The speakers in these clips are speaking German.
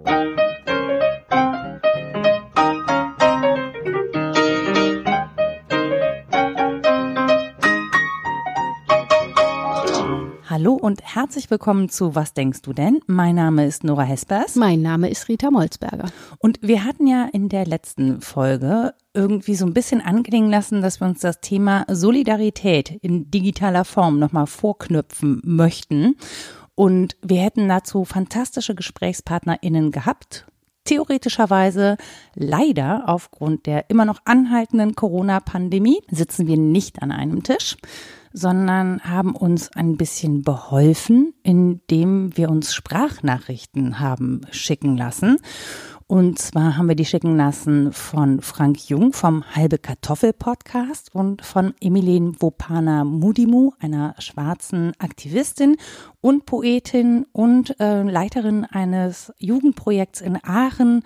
Hallo und herzlich willkommen zu Was denkst du denn? Mein Name ist Nora Hespers. Mein Name ist Rita Molzberger. Und wir hatten ja in der letzten Folge irgendwie so ein bisschen anklingen lassen, dass wir uns das Thema Solidarität in digitaler Form nochmal vorknüpfen möchten. Und wir hätten dazu fantastische GesprächspartnerInnen gehabt. Theoretischerweise, leider aufgrund der immer noch anhaltenden Corona-Pandemie, sitzen wir nicht an einem Tisch, sondern haben uns ein bisschen beholfen, indem wir uns Sprachnachrichten haben schicken lassen. Und zwar haben wir die schicken lassen von Frank Jung vom Halbe Kartoffel Podcast und von Emilien Wopana-Mudimu, einer schwarzen Aktivistin und Poetin und Leiterin eines Jugendprojekts in Aachen.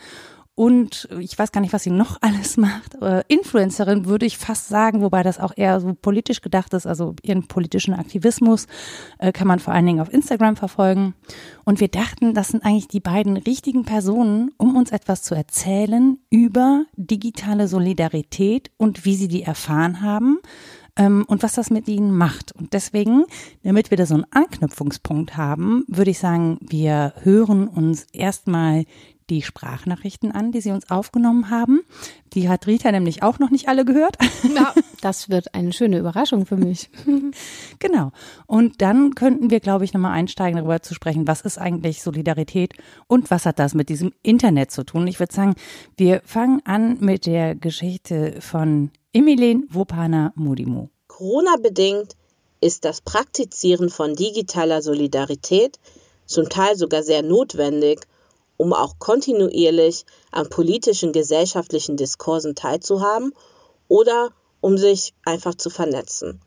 Und ich weiß gar nicht, was sie noch alles macht. Influencerin würde ich fast sagen, wobei das auch eher so politisch gedacht ist. Also ihren politischen Aktivismus kann man vor allen Dingen auf Instagram verfolgen. Und wir dachten, das sind eigentlich die beiden richtigen Personen, um uns etwas zu erzählen über digitale Solidarität und wie sie die erfahren haben und was das mit ihnen macht. Und deswegen, damit wir da so einen Anknüpfungspunkt haben, würde ich sagen, wir hören uns erstmal die Sprachnachrichten an, die sie uns aufgenommen haben. Die hat Rita nämlich auch noch nicht alle gehört. Ja, das wird eine schöne Überraschung für mich. Genau. Und dann könnten wir, glaube ich, nochmal einsteigen, darüber zu sprechen, was ist eigentlich Solidarität und was hat das mit diesem Internet zu tun. Ich würde sagen, wir fangen an mit der Geschichte von Emilien Wopana-Mudimu. Corona-bedingt ist das Praktizieren von digitaler Solidarität zum Teil sogar sehr notwendig, um auch kontinuierlich an politischen, gesellschaftlichen Diskursen teilzuhaben oder um sich einfach zu vernetzen.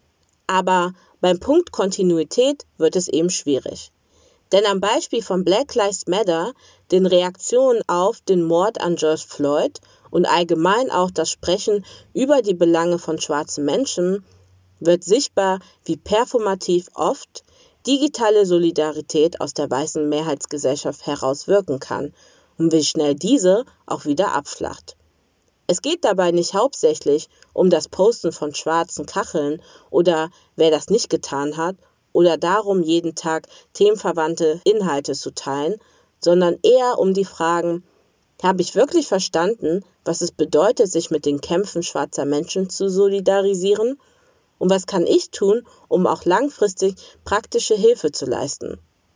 Aber beim Punkt Kontinuität wird es eben schwierig. Denn am Beispiel von Black Lives Matter, den Reaktionen auf den Mord an George Floyd und allgemein auch das Sprechen über die Belange von schwarzen Menschen, wird sichtbar, wie performativ oft digitale Solidarität aus der weißen Mehrheitsgesellschaft heraus wirken kann und wie schnell diese auch wieder abflacht. Es geht dabei nicht hauptsächlich um das Posten von schwarzen Kacheln oder wer das nicht getan hat oder darum, jeden Tag themenverwandte Inhalte zu teilen, sondern eher um die Fragen: Habe ich wirklich verstanden, was es bedeutet, sich mit den Kämpfen schwarzer Menschen zu solidarisieren? Und was kann ich tun, um auch langfristig praktische Hilfe zu leisten?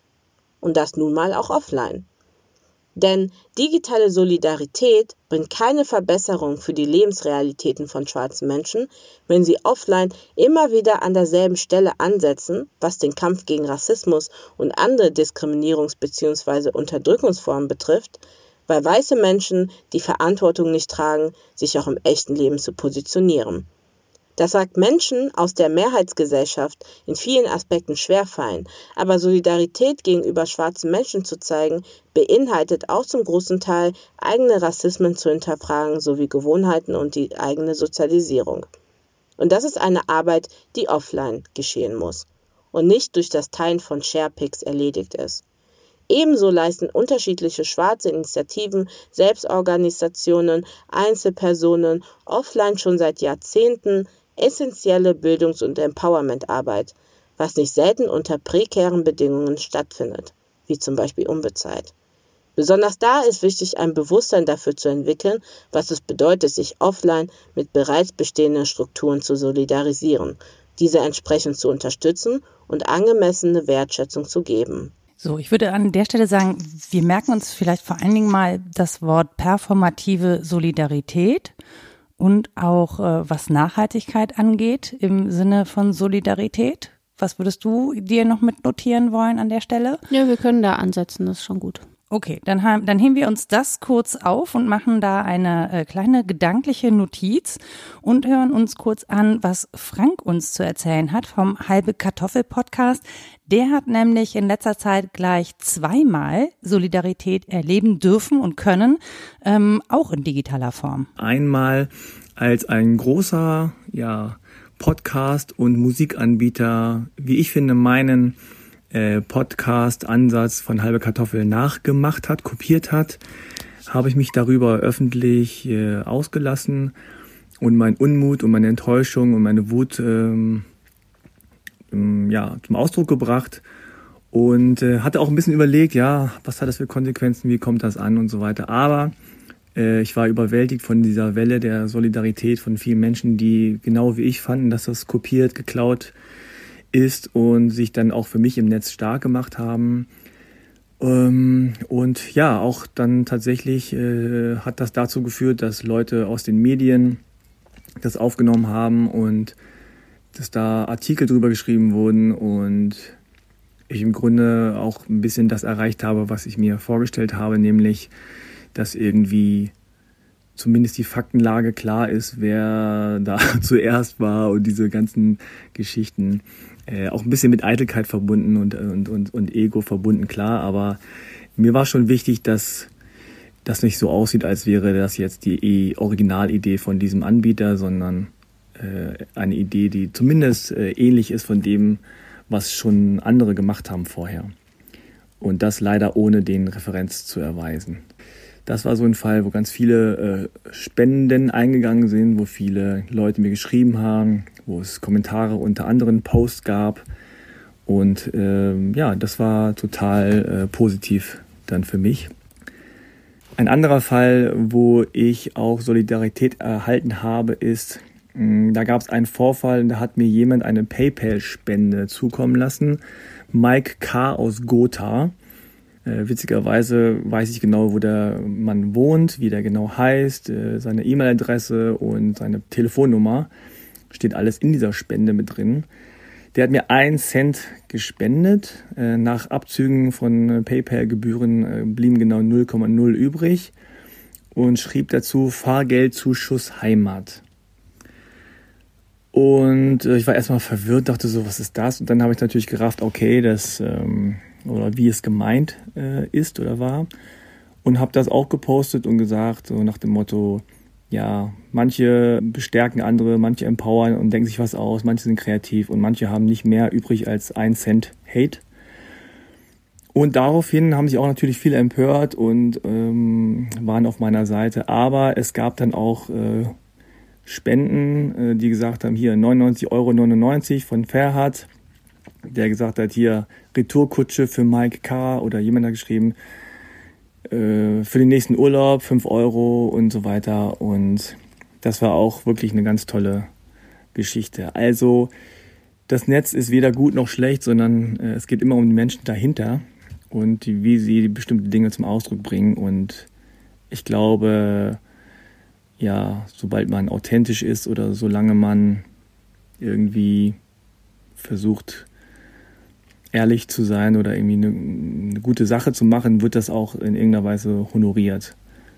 Und das nun mal auch offline. Denn digitale Solidarität bringt keine Verbesserung für die Lebensrealitäten von schwarzen Menschen, wenn sie offline immer wieder an derselben Stelle ansetzen, was den Kampf gegen Rassismus und andere Diskriminierungs- bzw. Unterdrückungsformen betrifft, weil weiße Menschen die Verantwortung nicht tragen, sich auch im echten Leben zu positionieren. Das sagt Menschen aus der Mehrheitsgesellschaft in vielen Aspekten schwerfallen, aber Solidarität gegenüber schwarzen Menschen zu zeigen, beinhaltet auch zum großen Teil, eigene Rassismen zu hinterfragen sowie Gewohnheiten und die eigene Sozialisierung. Und das ist eine Arbeit, die offline geschehen muss und nicht durch das Teilen von Sharepics erledigt ist. Ebenso leisten unterschiedliche schwarze Initiativen, Selbstorganisationen, Einzelpersonen offline schon seit Jahrzehnten essentielle Bildungs- und Empowerment-Arbeit, was nicht selten unter prekären Bedingungen stattfindet, wie zum Beispiel unbezahlt. Besonders da ist wichtig, ein Bewusstsein dafür zu entwickeln, was es bedeutet, sich offline mit bereits bestehenden Strukturen zu solidarisieren, diese entsprechend zu unterstützen und angemessene Wertschätzung zu geben. So, ich würde an der Stelle sagen, wir merken uns vielleicht vor allen Dingen mal das Wort performative Solidarität und auch was Nachhaltigkeit angeht im Sinne von Solidarität. Was würdest du dir noch mit notieren wollen an der Stelle? Ja, wir können da ansetzen, das ist schon gut. Okay, dann heben wir uns das kurz auf und machen da eine kleine gedankliche Notiz und hören uns kurz an, was Frank uns zu erzählen hat vom Halbe Kartoffel Podcast. Der hat nämlich in letzter Zeit gleich zweimal Solidarität erleben dürfen und können, auch in digitaler Form. Einmal als ein großer Podcast- und Musikanbieter, wie ich finde, meinen Podcast-Ansatz von Halbe Kartoffel nachgemacht hat, kopiert hat, habe ich mich darüber öffentlich ausgelassen und meinen Unmut und meine Enttäuschung und meine Wut zum Ausdruck gebracht und hatte auch ein bisschen überlegt, was hat das für Konsequenzen, wie kommt das an und so weiter. Aber ich war überwältigt von dieser Welle der Solidarität von vielen Menschen, die genau wie ich fanden, dass das kopiert, geklaut ist und sich dann auch für mich im Netz stark gemacht haben. Und ja, auch dann tatsächlich hat das dazu geführt, dass Leute aus den Medien das aufgenommen haben und dass da Artikel drüber geschrieben wurden und ich im Grunde auch ein bisschen das erreicht habe, was ich mir vorgestellt habe, nämlich, dass irgendwie zumindest die Faktenlage klar ist, wer da zuerst war und diese ganzen Geschichten. Auch ein bisschen mit Eitelkeit verbunden und Ego verbunden, klar, aber mir war schon wichtig, dass das nicht so aussieht, als wäre das jetzt die Originalidee von diesem Anbieter, sondern eine Idee, die zumindest ähnlich ist von dem, was schon andere gemacht haben vorher. Und das leider ohne den Referenz zu erweisen. Das war so ein Fall, wo ganz viele Spenden eingegangen sind, wo viele Leute mir geschrieben haben, wo es Kommentare unter anderen Posts gab. Und das war total positiv dann für mich. Ein anderer Fall, wo ich auch Solidarität erhalten habe, ist, da gab es einen Vorfall, da hat mir jemand eine PayPal-Spende zukommen lassen. Mike K. aus Gotha. Witzigerweise weiß ich genau, wo der Mann wohnt, wie der genau heißt, seine E-Mail-Adresse und seine Telefonnummer. Steht alles in dieser Spende mit drin. Der hat mir 1 Cent gespendet. Nach Abzügen von PayPal-Gebühren blieben genau 0,0 übrig und schrieb dazu Fahrgeldzuschuss Heimat. Und ich war erstmal verwirrt, dachte so, was ist das? Und dann habe ich natürlich gerafft, okay, das oder wie es gemeint ist oder war. Und habe das auch gepostet und gesagt, so nach dem Motto, ja, manche bestärken andere, manche empowern und denken sich was aus, manche sind kreativ und manche haben nicht mehr übrig als 1 Cent Hate. Und daraufhin haben sich auch natürlich viele empört und waren auf meiner Seite. Aber es gab dann auch Spenden, die gesagt haben, hier 99,99 € von Ferhat, der gesagt hat, hier Retourkutsche für Mike K. oder jemand hat geschrieben, für den nächsten Urlaub 5 € und so weiter. Und das war auch wirklich eine ganz tolle Geschichte. Also das Netz ist weder gut noch schlecht, sondern es geht immer um die Menschen dahinter und wie sie bestimmte Dinge zum Ausdruck bringen. Und ich glaube, ja, sobald man authentisch ist oder solange man irgendwie versucht, ehrlich zu sein oder irgendwie eine gute Sache zu machen, wird das auch in irgendeiner Weise honoriert.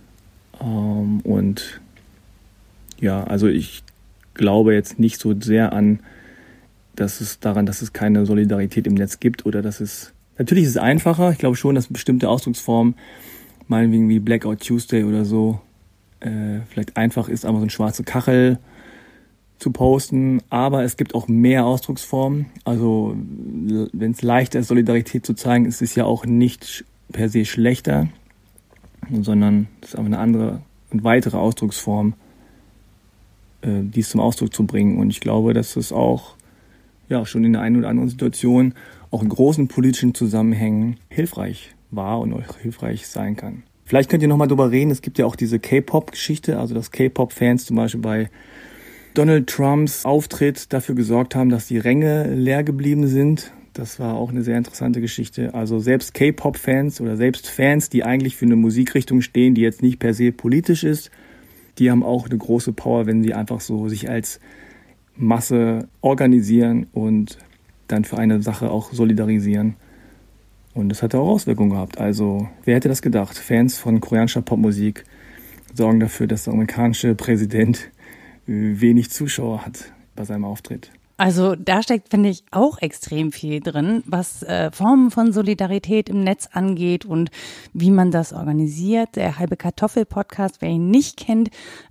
Und ja, also ich glaube jetzt nicht so sehr dass es keine Solidarität im Netz gibt oder natürlich ist es einfacher. Ich glaube schon, dass bestimmte Ausdrucksformen, meinetwegen wie Blackout Tuesday oder so, vielleicht einfach ist, aber so eine schwarze Kachel zu posten, aber es gibt auch mehr Ausdrucksformen. Also wenn es leichter ist, Solidarität zu zeigen, ist es ja auch nicht per se schlechter, sondern es ist einfach eine andere und weitere Ausdrucksform, dies zum Ausdruck zu bringen. Und ich glaube, dass es auch schon in der einen oder anderen Situation auch in großen politischen Zusammenhängen hilfreich war und auch hilfreich sein kann. Vielleicht könnt ihr nochmal drüber reden, es gibt ja auch diese K-Pop-Geschichte, also dass K-Pop-Fans zum Beispiel bei Donald Trumps Auftritt dafür gesorgt haben, dass die Ränge leer geblieben sind. Das war auch eine sehr interessante Geschichte. Also selbst K-Pop-Fans oder selbst Fans, die eigentlich für eine Musikrichtung stehen, die jetzt nicht per se politisch ist, die haben auch eine große Power, wenn sie einfach so sich als Masse organisieren und dann für eine Sache auch solidarisieren. Und das hat auch Auswirkungen gehabt. Also wer hätte das gedacht? Fans von koreanischer Popmusik sorgen dafür, dass der amerikanische Präsident wenig Zuschauer hat bei seinem Auftritt. Also da steckt, finde ich, auch extrem viel drin, was Formen von Solidarität im Netz angeht und wie man das organisiert. Der Halbe Kartoffel-Podcast, wer ihn nicht kennt,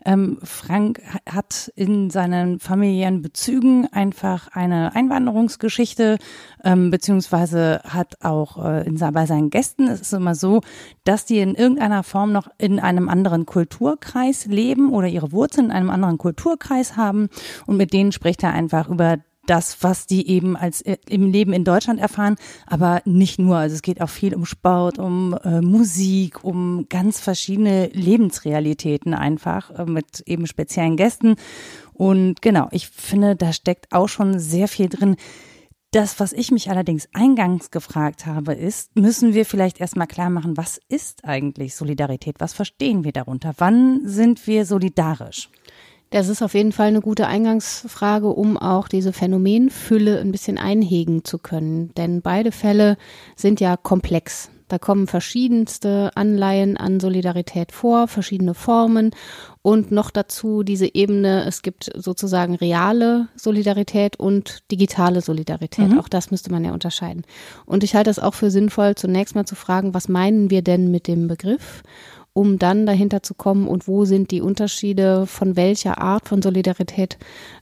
Frank hat in seinen familiären Bezügen einfach eine Einwanderungsgeschichte, beziehungsweise hat auch bei seinen Gästen, es ist immer so, dass die in irgendeiner Form noch in einem anderen Kulturkreis leben oder ihre Wurzeln in einem anderen Kulturkreis haben, und mit denen spricht er einfach über das, was die eben als im Leben in Deutschland erfahren, aber nicht nur. Also es geht auch viel um Sport, um Musik, um ganz verschiedene Lebensrealitäten einfach mit eben speziellen Gästen. Und genau, ich finde, da steckt auch schon sehr viel drin. Das, was ich mich allerdings eingangs gefragt habe, ist, müssen wir vielleicht erstmal klar machen, was ist eigentlich Solidarität? Was verstehen wir darunter? Wann sind wir solidarisch? Das ist auf jeden Fall eine gute Eingangsfrage, um auch diese Phänomenfülle ein bisschen einhegen zu können. Denn beide Fälle sind ja komplex. Da kommen verschiedenste Anleihen an Solidarität vor, verschiedene Formen und noch dazu diese Ebene, es gibt sozusagen reale Solidarität und digitale Solidarität. Auch das müsste man ja unterscheiden. Und ich halte es auch für sinnvoll, zunächst mal zu fragen, was meinen wir denn mit dem Begriff? Um dann dahinter zu kommen und wo sind die Unterschiede, von welcher Art von Solidarität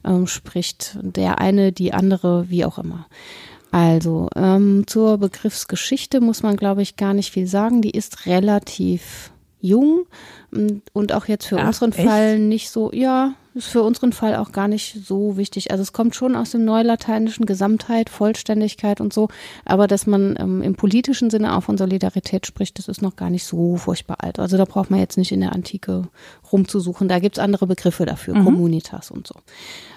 spricht der eine, die andere, wie auch immer. Also zur Begriffsgeschichte muss man, glaube ich, gar nicht viel sagen. Die ist relativ jung und auch jetzt für unseren Fall nicht so, ist für unseren Fall auch gar nicht so wichtig. Also es kommt schon aus dem Neulateinischen, Gesamtheit, Vollständigkeit und so, aber dass man im politischen Sinne auch von Solidarität spricht, das ist noch gar nicht so furchtbar alt. Also da braucht man jetzt nicht in der Antike rumzusuchen, da gibt's andere Begriffe dafür, Communitas und so.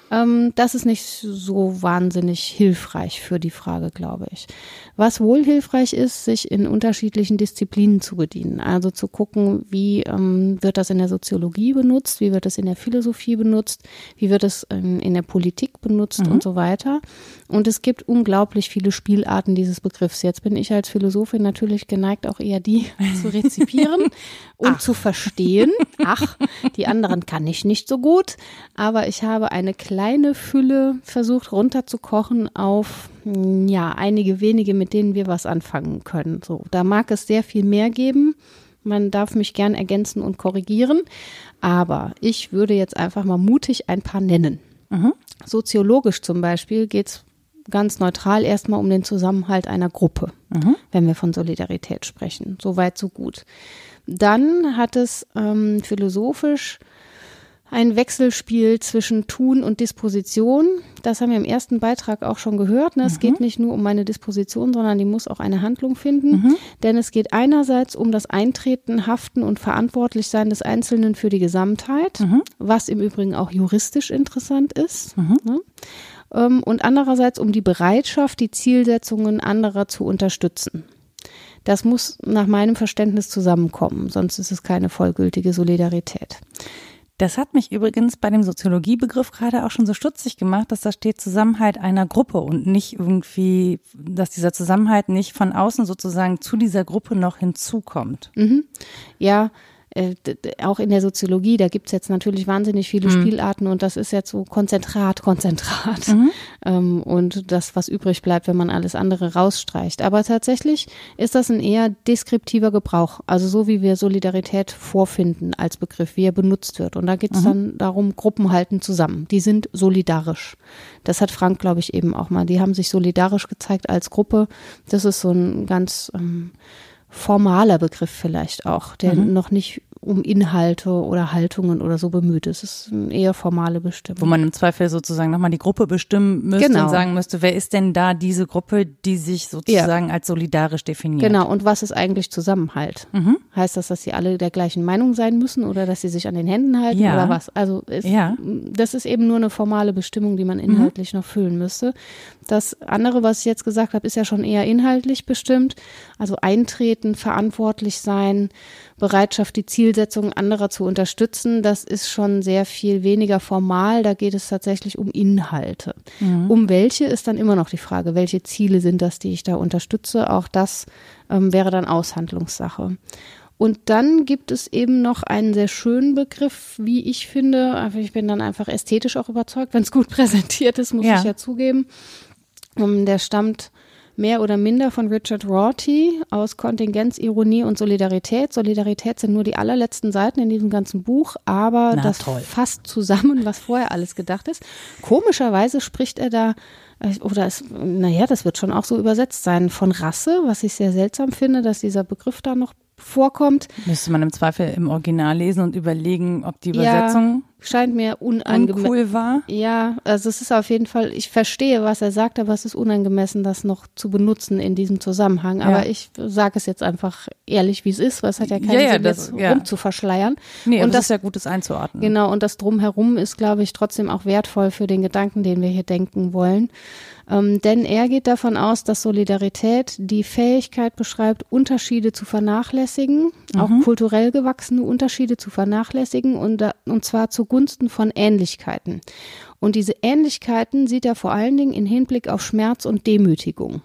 Das ist nicht so wahnsinnig hilfreich für die Frage, glaube ich. Was wohl hilfreich ist, sich in unterschiedlichen Disziplinen zu bedienen. Also zu gucken, wie wird das in der Soziologie benutzt, wie wird das in der Philosophie benutzt, wie wird es in der Politik benutzt und so weiter. Und es gibt unglaublich viele Spielarten dieses Begriffs. Jetzt bin ich als Philosophin natürlich geneigt, auch eher die zu rezipieren und zu verstehen. Die anderen kann ich nicht so gut, aber ich habe eine kleine Fülle versucht runterzukochen auf einige wenige, mit denen wir was anfangen können. So, da mag es sehr viel mehr geben. Man darf mich gern ergänzen und korrigieren, aber ich würde jetzt einfach mal mutig ein paar nennen. Soziologisch zum Beispiel geht es ganz neutral erstmal um den Zusammenhalt einer Gruppe, wenn wir von Solidarität sprechen. So weit, so gut. Dann hat es philosophisch ein Wechselspiel zwischen Tun und Disposition. Das haben wir im ersten Beitrag auch schon gehört. Ne? Es geht nicht nur um eine Disposition, sondern die muss auch eine Handlung finden. Denn es geht einerseits um das Eintreten, Haften und Verantwortlichsein des Einzelnen für die Gesamtheit, was im Übrigen auch juristisch interessant ist. Ne? Und andererseits um die Bereitschaft, die Zielsetzungen anderer zu unterstützen. Das muss nach meinem Verständnis zusammenkommen, sonst ist es keine vollgültige Solidarität. Das hat mich übrigens bei dem Soziologiebegriff gerade auch schon so stutzig gemacht, dass da steht Zusammenhalt einer Gruppe und nicht irgendwie, dass dieser Zusammenhalt nicht von außen sozusagen zu dieser Gruppe noch hinzukommt. Ja, auch in der Soziologie, da gibt's jetzt natürlich wahnsinnig viele Spielarten und das ist jetzt so Konzentrat. Und das, was übrig bleibt, wenn man alles andere rausstreicht. Aber tatsächlich ist das ein eher deskriptiver Gebrauch, also so wie wir Solidarität vorfinden als Begriff, wie er benutzt wird. Und da geht's dann darum, Gruppen halten zusammen. Die sind solidarisch. Das hat Frank, glaube ich, eben auch mal. Die haben sich solidarisch gezeigt als Gruppe. Das ist so ein ganz formaler Begriff vielleicht auch, der noch nicht um Inhalte oder Haltungen oder so bemüht ist. Es ist eine eher formale Bestimmung. Wo man im Zweifel sozusagen nochmal die Gruppe bestimmen müsste und sagen müsste, wer ist denn da diese Gruppe, die sich sozusagen als solidarisch definiert? Genau, und was ist eigentlich Zusammenhalt? Heißt das, dass sie alle der gleichen Meinung sein müssen oder dass sie sich an den Händen halten oder was? Also das ist eben nur eine formale Bestimmung, die man inhaltlich noch füllen müsste. Das andere, was ich jetzt gesagt habe, ist ja schon eher inhaltlich bestimmt. Also eintreten, verantwortlich sein, Bereitschaft, die Zielsetzungen anderer zu unterstützen, das ist schon sehr viel weniger formal. Da geht es tatsächlich um Inhalte. Um welche ist dann immer noch die Frage, welche Ziele sind das, die ich da unterstütze? Auch das wäre dann Aushandlungssache. Und dann gibt es eben noch einen sehr schönen Begriff, wie ich finde. Ich bin dann einfach ästhetisch auch überzeugt, wenn es gut präsentiert ist, muss ich ja zugeben. Der stammt mehr oder minder von Richard Rorty aus Kontingenz, Ironie und Solidarität. Solidarität sind nur die allerletzten Seiten in diesem ganzen Buch, aber das fasst zusammen, was vorher alles gedacht ist. Komischerweise spricht er da, das wird schon auch so übersetzt sein, von Rasse, was ich sehr seltsam finde, dass dieser Begriff da noch vorkommt. Müsste man im Zweifel im Original lesen und überlegen, ob die Übersetzung scheint mir uncool war. Ja, also es ist auf jeden Fall, ich verstehe, was er sagt, aber es ist unangemessen, das noch zu benutzen in diesem Zusammenhang. Aber ich sage es jetzt einfach ehrlich, wie es ist, weil es hat ja keinen Sinn, das rumzuverschleiern. Nee, und das ist ja gut, das einzuordnen. Genau, und das Drumherum ist, glaube ich, trotzdem auch wertvoll für den Gedanken, den wir hier denken wollen. Denn er geht davon aus, dass Solidarität die Fähigkeit beschreibt, Unterschiede zu vernachlässigen, auch kulturell gewachsene Unterschiede zu vernachlässigen und zwar zugunsten von Ähnlichkeiten. Und diese Ähnlichkeiten sieht er vor allen Dingen in Hinblick auf Schmerz und Demütigung.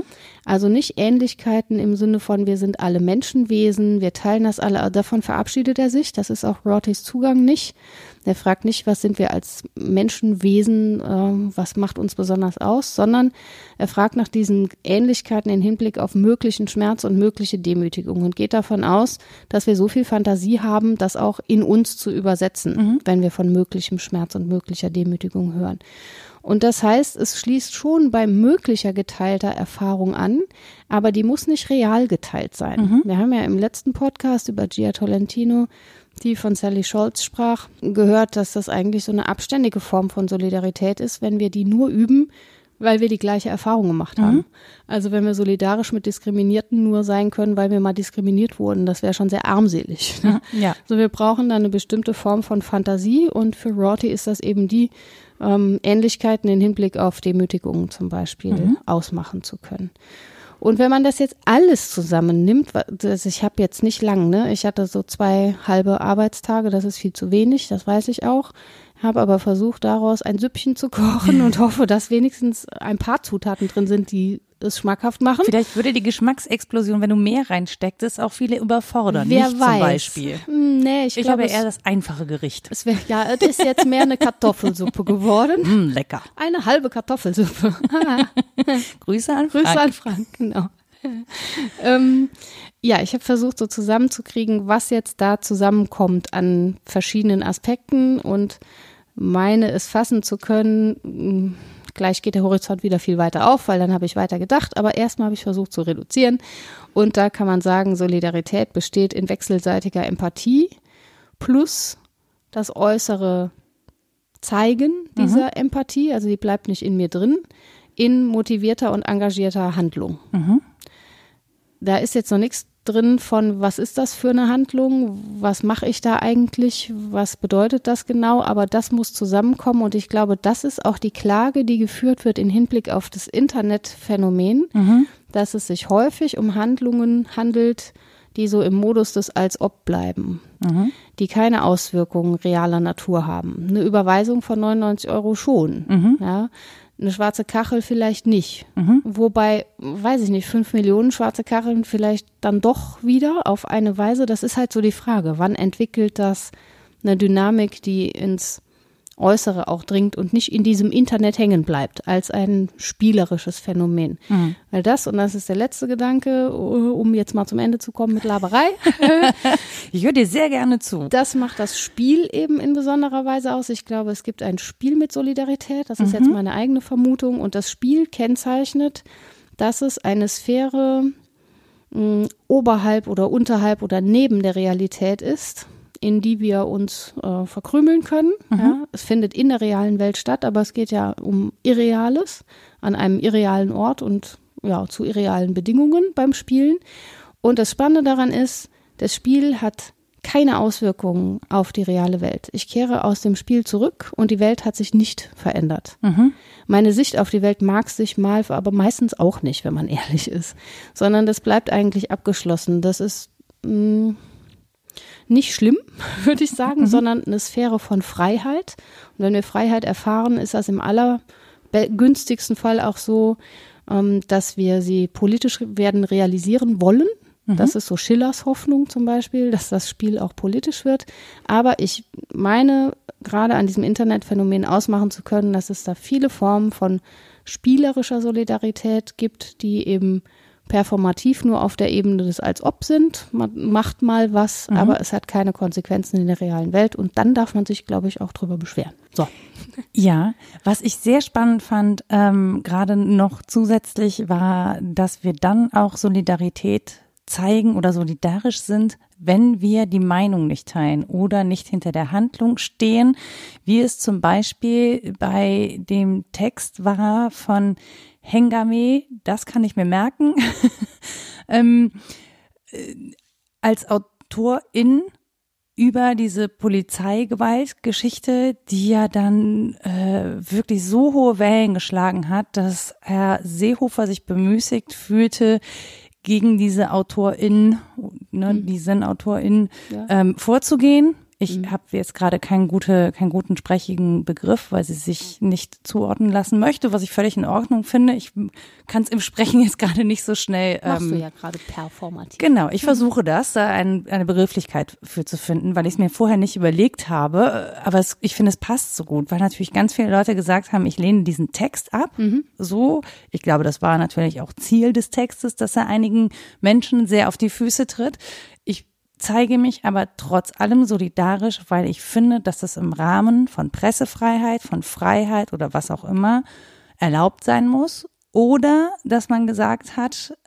Also nicht Ähnlichkeiten im Sinne von, wir sind alle Menschenwesen, wir teilen das alle, davon verabschiedet er sich, das ist auch Rortys Zugang nicht. Er fragt nicht, was sind wir als Menschenwesen, was macht uns besonders aus, sondern er fragt nach diesen Ähnlichkeiten in Hinblick auf möglichen Schmerz und mögliche Demütigung und geht davon aus, dass wir so viel Fantasie haben, das auch in uns zu übersetzen, wenn wir von möglichem Schmerz und möglicher Demütigung hören. Und das heißt, es schließt schon bei möglicher geteilter Erfahrung an, aber die muss nicht real geteilt sein. Wir haben ja im letzten Podcast über Gia Tolentino, die von Sally Scholz sprach, gehört, dass das eigentlich so eine abständige Form von Solidarität ist, wenn wir die nur üben, weil wir die gleiche Erfahrung gemacht haben. Also wenn wir solidarisch mit Diskriminierten nur sein können, weil wir mal diskriminiert wurden, das wäre schon sehr armselig. Ne? Ja. So, wir brauchen dann eine bestimmte Form von Fantasie und für Rorty ist das eben die Ähnlichkeiten in Hinblick auf Demütigungen zum Beispiel ausmachen zu können. Und wenn man das jetzt alles zusammennimmt, ich habe jetzt nicht lang, ne? Ich hatte so 2 halbe Arbeitstage, das ist viel zu wenig, das weiß ich auch. Habe aber versucht, daraus ein Süppchen zu kochen und hoffe, dass wenigstens ein paar Zutaten drin sind, die es schmackhaft machen. Vielleicht würde die Geschmacksexplosion, wenn du mehr reinstecktest, auch viele überfordern. Wer nicht weiß. Zum Beispiel. Nee, ich glaube, habe eher das einfache Gericht. Es ist jetzt mehr eine Kartoffelsuppe geworden. Lecker. Eine halbe Kartoffelsuppe. Grüße an Frank. Grüße an Frank, genau. Ich habe versucht, so zusammenzukriegen, was jetzt da zusammenkommt an verschiedenen Aspekten und meine es fassen zu können. Gleich geht der Horizont wieder viel weiter auf, weil dann habe ich weiter gedacht, aber erstmal habe ich versucht zu reduzieren und da kann man sagen, Solidarität besteht in wechselseitiger Empathie plus das äußere Zeigen dieser Empathie, also die bleibt nicht in mir drin, in motivierter und engagierter Handlung. Da ist jetzt noch nichts drin von, was ist das für eine Handlung, was mache ich da eigentlich, was bedeutet das genau, aber das muss zusammenkommen und ich glaube, das ist auch die Klage, die geführt wird in Hinblick auf das Internetphänomen, dass es sich häufig um Handlungen handelt, die so im Modus des Als-Ob bleiben, die keine Auswirkungen realer Natur haben. Eine Überweisung von 99 € schon, ja. Eine schwarze Kachel vielleicht nicht. Wobei, weiß ich nicht, 5 Millionen schwarze Kacheln vielleicht dann doch wieder auf eine Weise. Das ist halt so die Frage. Wann entwickelt das eine Dynamik, die ins Äußere auch dringt und nicht in diesem Internet hängen bleibt, als ein spielerisches Phänomen. Weil das, und das ist der letzte Gedanke, um jetzt mal zum Ende zu kommen mit Laberei. Ich höre dir sehr gerne zu. Das macht das Spiel eben in besonderer Weise aus. Ich glaube, es gibt ein Spiel mit Solidarität. Das ist jetzt meine eigene Vermutung. Und das Spiel kennzeichnet, dass es eine Sphäre oberhalb oder unterhalb oder neben der Realität ist, in die wir uns verkrümeln können. Ja, es findet in der realen Welt statt, aber es geht ja um Irreales an einem irrealen Ort und zu irrealen Bedingungen beim Spielen. Und das Spannende daran ist, das Spiel hat keine Auswirkungen auf die reale Welt. Ich kehre aus dem Spiel zurück und die Welt hat sich nicht verändert. Meine Sicht auf die Welt mag sich mal, aber meistens auch nicht, wenn man ehrlich ist. Sondern das bleibt eigentlich abgeschlossen. Das ist nicht schlimm, würde ich sagen, sondern eine Sphäre von Freiheit. Und wenn wir Freiheit erfahren, ist das im allergünstigsten Fall auch so, dass wir sie politisch werden realisieren wollen. Das ist so Schillers Hoffnung zum Beispiel, dass das Spiel auch politisch wird. Aber ich meine, gerade an diesem Internetphänomen ausmachen zu können, dass es da viele Formen von spielerischer Solidarität gibt, die eben performativ nur auf der Ebene des Als-Ob sind. Man macht mal was, aber es hat keine Konsequenzen in der realen Welt. Und dann darf man sich, glaube ich, auch drüber beschweren. So. Ja, was ich sehr spannend fand, gerade noch zusätzlich war, dass wir dann auch Solidarität zeigen oder solidarisch sind, wenn wir die Meinung nicht teilen oder nicht hinter der Handlung stehen, wie es zum Beispiel bei dem Text war von Hengame, das kann ich mir merken, als Autorin über diese Polizeigewaltgeschichte, die ja dann wirklich so hohe Wellen geschlagen hat, dass Herr Seehofer sich bemüßigt fühlte, gegen diese AutorInnen, die Zen-AutorInnen vorzugehen. Ich habe jetzt gerade keinen guten sprechigen Begriff, weil sie sich nicht zuordnen lassen möchte, was ich völlig in Ordnung finde. Ich kann es im Sprechen jetzt gerade nicht so schnell. Machst du ja gerade performativ. Genau, ich versuche das, da eine Begrifflichkeit für zu finden, weil ich es mir vorher nicht überlegt habe. Aber ich finde, es passt so gut, weil natürlich ganz viele Leute gesagt haben, ich lehne diesen Text ab. So, ich glaube, das war natürlich auch Ziel des Textes, dass er einigen Menschen sehr auf die Füße tritt. Ich zeige mich aber trotz allem solidarisch, weil ich finde, dass das im Rahmen von Pressefreiheit, von Freiheit oder was auch immer erlaubt sein muss. Oder dass man gesagt hat,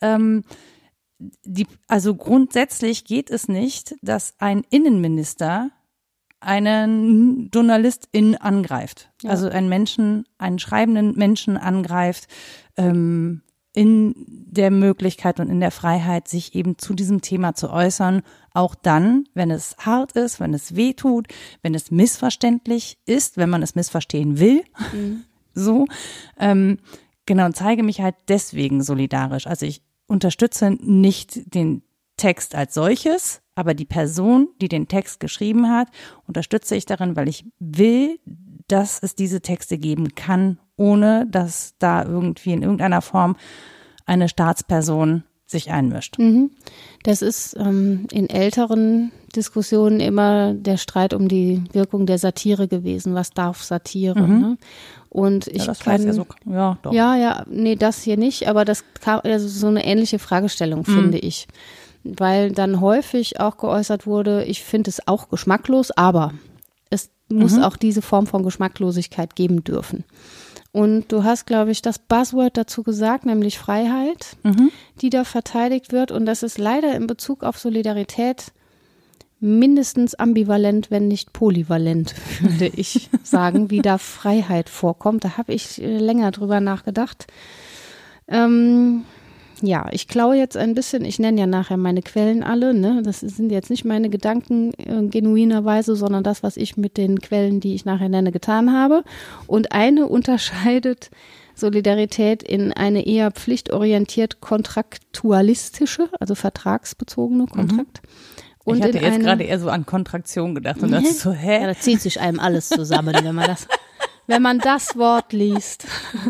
also grundsätzlich geht es nicht, dass ein Innenminister einen JournalistIn angreift. Ja. Also einen schreibenden Menschen angreift, in der Möglichkeit und in der Freiheit, sich eben zu diesem Thema zu äußern, auch dann, wenn es hart ist, wenn es weh tut, wenn es missverständlich ist, wenn man es missverstehen will, so, genau, und zeige mich halt deswegen solidarisch. Also ich unterstütze nicht den Text als solches, aber die Person, die den Text geschrieben hat, unterstütze ich darin, weil ich will, dass es diese Texte geben kann, ohne dass da irgendwie in irgendeiner Form eine Staatsperson sich einmischt. Das ist in älteren Diskussionen immer der Streit um die Wirkung der Satire gewesen. Was darf Satire? Ne? Und ich das weiß ja so. Ja, doch. Ja, nee, das hier nicht, aber das kam, also so eine ähnliche Fragestellung, finde ich. Weil dann häufig auch geäußert wurde, ich finde es auch geschmacklos, aber es muss auch diese Form von Geschmacklosigkeit geben dürfen. Und du hast, glaube ich, das Buzzword dazu gesagt, nämlich Freiheit, die da verteidigt wird. Und das ist leider in Bezug auf Solidarität mindestens ambivalent, wenn nicht polyvalent, würde ich sagen, wie da Freiheit vorkommt. Da habe ich länger drüber nachgedacht. Ja, ich klaue jetzt ein bisschen, ich nenne ja nachher meine Quellen alle, ne? Das sind jetzt nicht meine Gedanken genuinerweise, sondern das, was ich mit den Quellen, die ich nachher nenne, getan habe. Und eine unterscheidet Solidarität in eine eher pflichtorientiert kontraktualistische, also vertragsbezogene Kontrakt. Und ich hatte jetzt gerade eher so an Kontraktion gedacht und das ist so, Ja, da zieht sich einem alles zusammen, wenn man das Wort liest.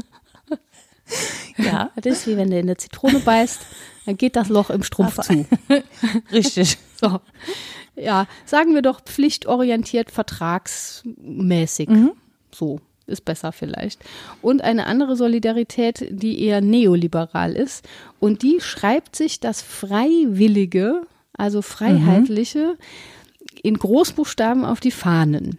Ja, das ist wie wenn du in eine Zitrone beißt, dann geht das Loch im Strumpf zu. Richtig. So. Ja, sagen wir doch pflichtorientiert, vertragsmäßig. So, ist besser vielleicht. Und eine andere Solidarität, die eher neoliberal ist. Und die schreibt sich das Freiwillige, also Freiheitliche, in Großbuchstaben auf die Fahnen.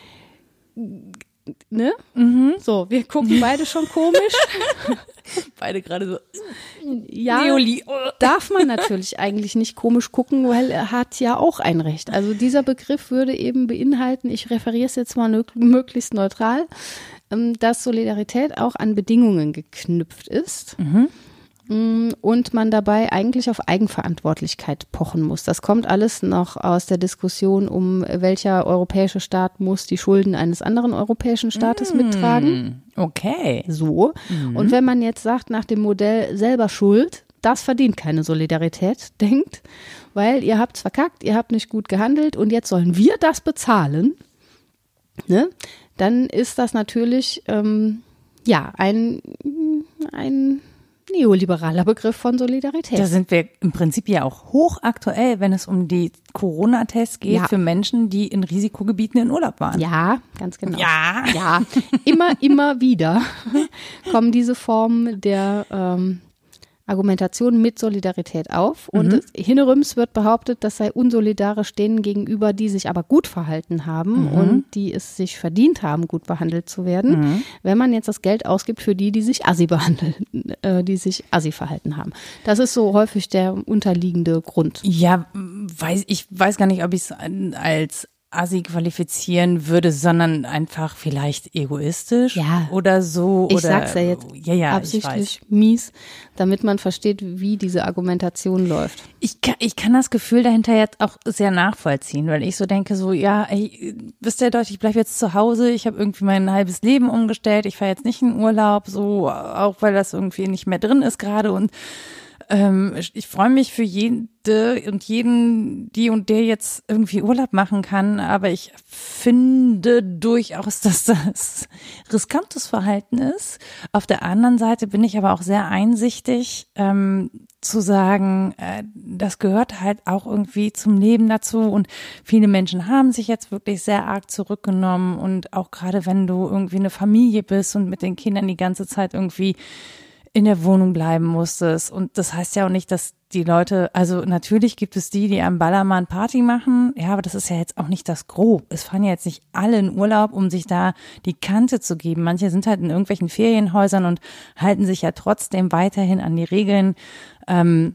Ne? So, wir gucken beide schon komisch. Beide gerade so. Ja, darf man natürlich eigentlich nicht komisch gucken, weil er hat ja auch ein Recht. Also dieser Begriff würde eben beinhalten, ich referiere es jetzt mal möglichst neutral, dass Solidarität auch an Bedingungen geknüpft ist. Und man dabei eigentlich auf Eigenverantwortlichkeit pochen muss. Das kommt alles noch aus der Diskussion um, welcher europäische Staat muss die Schulden eines anderen europäischen Staates mittragen. Okay. So. Und wenn man jetzt sagt, nach dem Modell selber Schuld, das verdient keine Solidarität, denkt, weil ihr habt's verkackt, ihr habt nicht gut gehandelt und jetzt sollen wir das bezahlen, ne? Dann ist das natürlich, ein neoliberaler Begriff von Solidarität. Da sind wir im Prinzip ja auch hochaktuell, wenn es um die Corona-Tests geht für Menschen, die in Risikogebieten in Urlaub waren. Ja, ganz genau. Ja. Immer wieder kommen diese Formen der Argumentation mit Solidarität auf. Und hinterrüms wird behauptet, das sei unsolidarisch denen gegenüber, die sich aber gut verhalten haben und die es sich verdient haben, gut behandelt zu werden, wenn man jetzt das Geld ausgibt für die sich assi behandeln, die sich assi verhalten haben. Das ist so häufig der unterliegende Grund. Ja, ich weiß gar nicht, ob ich es als assi qualifizieren würde, sondern einfach vielleicht egoistisch oder so. Ich sag's ja jetzt absichtlich mies, damit man versteht, wie diese Argumentation läuft. Ich kann das Gefühl dahinter jetzt auch sehr nachvollziehen, weil ich so denke, wisst ihr Leute, ich bleibe jetzt zu Hause, ich habe irgendwie mein halbes Leben umgestellt, ich fahre jetzt nicht in Urlaub, so auch weil das irgendwie nicht mehr drin ist gerade und ich freue mich für jede und jeden, die und der jetzt irgendwie Urlaub machen kann, aber ich finde durchaus, dass das riskantes Verhalten ist. Auf der anderen Seite bin ich aber auch sehr einsichtig, zu sagen, das gehört halt auch irgendwie zum Leben dazu und viele Menschen haben sich jetzt wirklich sehr arg zurückgenommen und auch gerade wenn du irgendwie eine Familie bist und mit den Kindern die ganze Zeit irgendwie in der Wohnung bleiben musstest. Und das heißt ja auch nicht, dass die Leute, also natürlich gibt es die am Ballermann Party machen, ja, aber das ist ja jetzt auch nicht das Gros. Es fahren ja jetzt nicht alle in Urlaub, um sich da die Kante zu geben. Manche sind halt in irgendwelchen Ferienhäusern und halten sich ja trotzdem weiterhin an die Regeln. Aber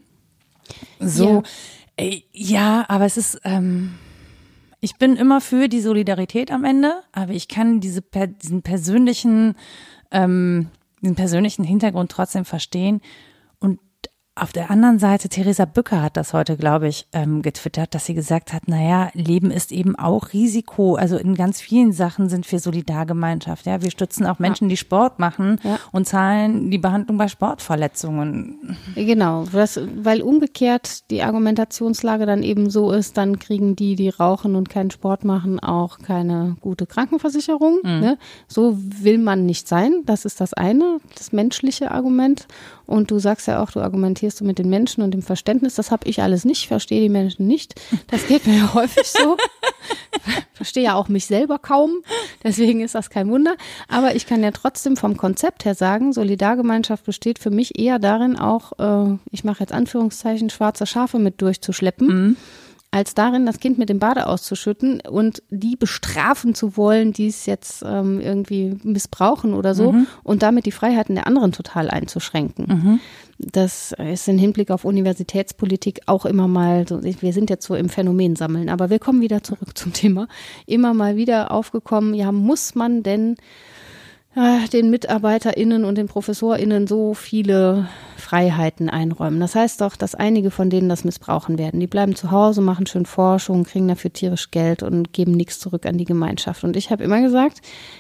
es ist, ich bin immer für die Solidarität am Ende, aber ich kann diesen persönlichen Hintergrund trotzdem verstehen. Und auf der anderen Seite, Theresa Bücker hat das heute, glaube ich, getwittert, dass sie gesagt hat, Leben ist eben auch Risiko. Also in ganz vielen Sachen sind wir Solidargemeinschaft. Ja, wir stützen auch Menschen, die Sport machen und zahlen die Behandlung bei Sportverletzungen. Genau, weil umgekehrt die Argumentationslage dann eben so ist, dann kriegen die rauchen und keinen Sport machen, auch keine gute Krankenversicherung. Ne? So will man nicht sein. Das ist das eine, das menschliche Argument. Und du sagst ja auch, du argumentierst mit den Menschen und dem Verständnis. Das habe ich alles nicht, verstehe die Menschen nicht. Das geht mir ja häufig so. Verstehe ja auch mich selber kaum. Deswegen ist das kein Wunder. Aber ich kann ja trotzdem vom Konzept her sagen, Solidargemeinschaft besteht für mich eher darin, auch, ich mache jetzt Anführungszeichen, schwarze Schafe mit durchzuschleppen. Als darin, das Kind mit dem Bade auszuschütten und die bestrafen zu wollen, die es jetzt irgendwie missbrauchen oder so und damit die Freiheiten der anderen total einzuschränken. Das ist im Hinblick auf Universitätspolitik auch immer mal so, wir sind jetzt so im Phänomen sammeln, aber wir kommen wieder zurück zum Thema, immer mal wieder aufgekommen, ja, muss man denn den MitarbeiterInnen und den ProfessorInnen so viele Freiheiten einräumen. Das heißt doch, dass einige von denen das missbrauchen werden. Die bleiben zu Hause, machen schön Forschung, kriegen dafür tierisch Geld und geben nichts zurück an die Gemeinschaft. Und ich habe immer gesagt,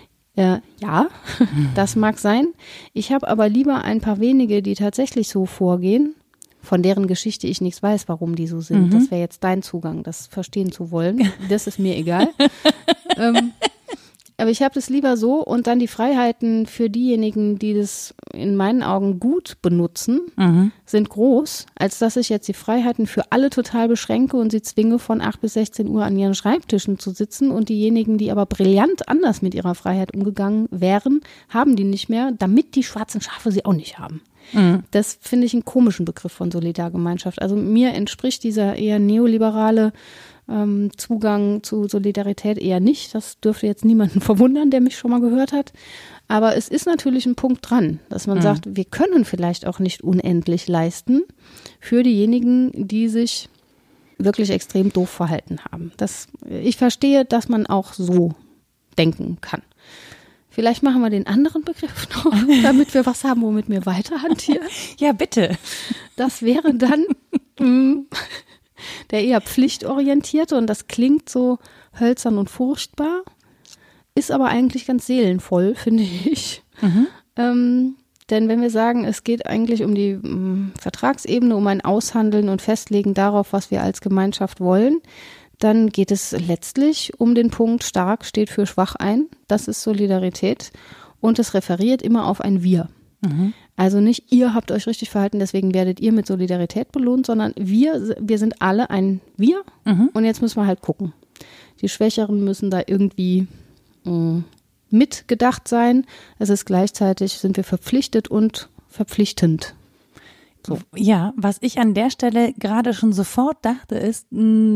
das mag sein. Ich habe aber lieber ein paar wenige, die tatsächlich so vorgehen, von deren Geschichte ich nichts weiß, warum die so sind. Das wäre jetzt dein Zugang, das verstehen zu wollen. Das ist mir egal. Aber ich habe das lieber so und dann die Freiheiten für diejenigen, die das in meinen Augen gut benutzen, sind groß, als dass ich jetzt die Freiheiten für alle total beschränke und sie zwinge, von 8 bis 16 Uhr an ihren Schreibtischen zu sitzen und diejenigen, die aber brillant anders mit ihrer Freiheit umgegangen wären, haben die nicht mehr, damit die schwarzen Schafe sie auch nicht haben. Das finde ich einen komischen Begriff von Solidargemeinschaft. Also mir entspricht dieser eher neoliberale Zugang zu Solidarität eher nicht. Das dürfte jetzt niemanden verwundern, der mich schon mal gehört hat. Aber es ist natürlich ein Punkt dran, dass man sagt, wir können vielleicht auch nicht unendlich leisten für diejenigen, die sich wirklich extrem doof verhalten haben. Ich verstehe, dass man auch so denken kann. Vielleicht machen wir den anderen Begriff noch, damit wir was haben, womit wir weiter hantieren. Ja, bitte. Das wäre dann der eher pflichtorientierte und das klingt so hölzern und furchtbar, ist aber eigentlich ganz seelenvoll, finde ich. Denn wenn wir sagen, es geht eigentlich um die Vertragsebene, um ein Aushandeln und Festlegen darauf, was wir als Gemeinschaft wollen, dann geht es letztlich um den Punkt, stark steht für schwach ein. Das ist Solidarität und es referiert immer auf ein Wir. Also nicht, ihr habt euch richtig verhalten, deswegen werdet ihr mit Solidarität belohnt, sondern wir sind alle ein Wir und jetzt müssen wir halt gucken. Die Schwächeren müssen da irgendwie mitgedacht sein. Es ist gleichzeitig, sind wir verpflichtet und verpflichtend. So. Ja, was ich an der Stelle gerade schon sofort dachte, ist,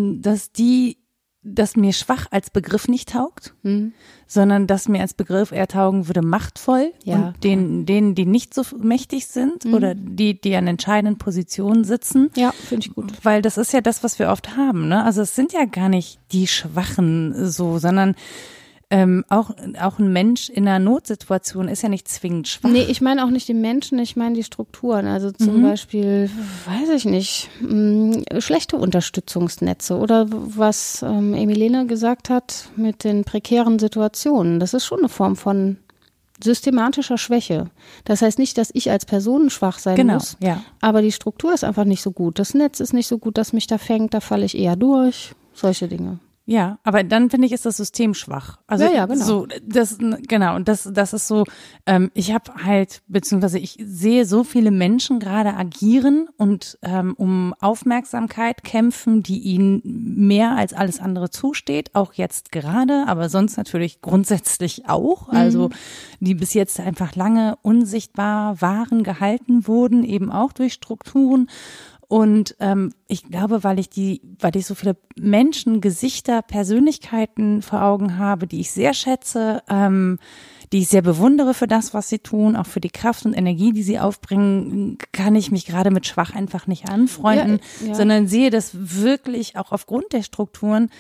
dass mir schwach als Begriff nicht taugt, sondern dass mir als Begriff eher taugen würde machtvoll und denen, die nicht so mächtig sind oder die an entscheidenden Positionen sitzen. Ja, finde ich gut. Weil das ist ja das, was wir oft haben, ne? Also es sind ja gar nicht die Schwachen so, sondern auch ein Mensch in einer Notsituation ist ja nicht zwingend schwach. Nee, ich meine auch nicht die Menschen, ich meine die Strukturen. Also zum Beispiel, weiß ich nicht, schlechte Unterstützungsnetze oder was Emilene gesagt hat mit den prekären Situationen. Das ist schon eine Form von systematischer Schwäche. Das heißt nicht, dass ich als Person schwach sein muss, aber die Struktur ist einfach nicht so gut. Das Netz ist nicht so gut, das mich da fängt, da falle ich eher durch. Solche Dinge. Ja, aber dann finde ich, ist das System schwach. Also ja, genau. So, und das ist so, ich habe halt, beziehungsweise ich sehe so viele Menschen gerade agieren und um Aufmerksamkeit kämpfen, die ihnen mehr als alles andere zusteht, auch jetzt gerade, aber sonst natürlich grundsätzlich auch, also die bis jetzt einfach lange unsichtbar waren, gehalten wurden, eben auch durch Strukturen. Und ich glaube, weil ich so viele Menschen, Gesichter, Persönlichkeiten vor Augen habe, die ich sehr schätze, die ich sehr bewundere für das, was sie tun, auch für die Kraft und Energie, die sie aufbringen, kann ich mich gerade mit schwach einfach nicht anfreunden, sondern sehe das wirklich auch aufgrund der Strukturen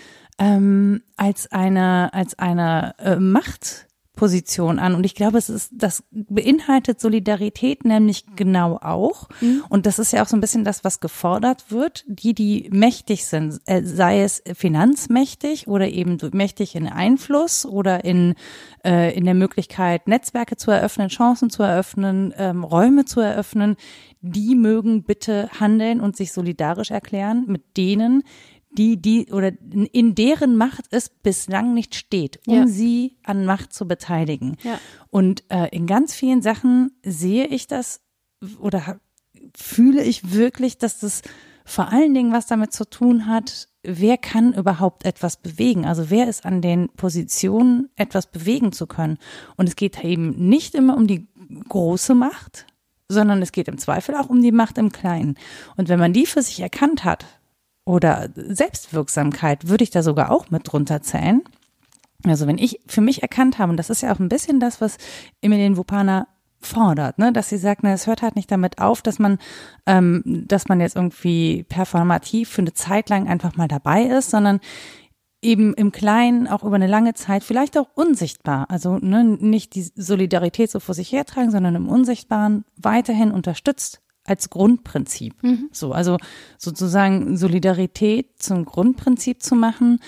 als eine Machtposition an. Und ich glaube, das beinhaltet Solidarität nämlich genau auch. Und das ist ja auch so ein bisschen das, was gefordert wird. Die mächtig sind, sei es finanzmächtig oder eben mächtig in Einfluss oder in der Möglichkeit, Netzwerke zu eröffnen, Chancen zu eröffnen, Räume zu eröffnen, die mögen bitte handeln und sich solidarisch erklären mit denen, die oder in deren Macht es bislang nicht steht, sie an Macht zu beteiligen. Ja. Und in ganz vielen Sachen sehe ich das oder fühle ich wirklich, dass das vor allen Dingen was damit zu tun hat, wer kann überhaupt etwas bewegen? Also wer ist an den Positionen, etwas bewegen zu können? Und es geht eben nicht immer um die große Macht, sondern es geht im Zweifel auch um die Macht im Kleinen. Und wenn man die für sich erkannt hat, oder Selbstwirksamkeit würde ich da sogar auch mit drunter zählen. Also wenn ich für mich erkannt habe, und das ist ja auch ein bisschen das, was Emilene Wupana fordert, ne, dass sie sagt, es hört halt nicht damit auf, dass man jetzt irgendwie performativ für eine Zeit lang einfach mal dabei ist, sondern eben im Kleinen auch über eine lange Zeit, vielleicht auch unsichtbar, also nicht die Solidarität so vor sich hertragen, sondern im Unsichtbaren weiterhin unterstützt. Als Grundprinzip. So, also sozusagen Solidarität zum Grundprinzip zu machen.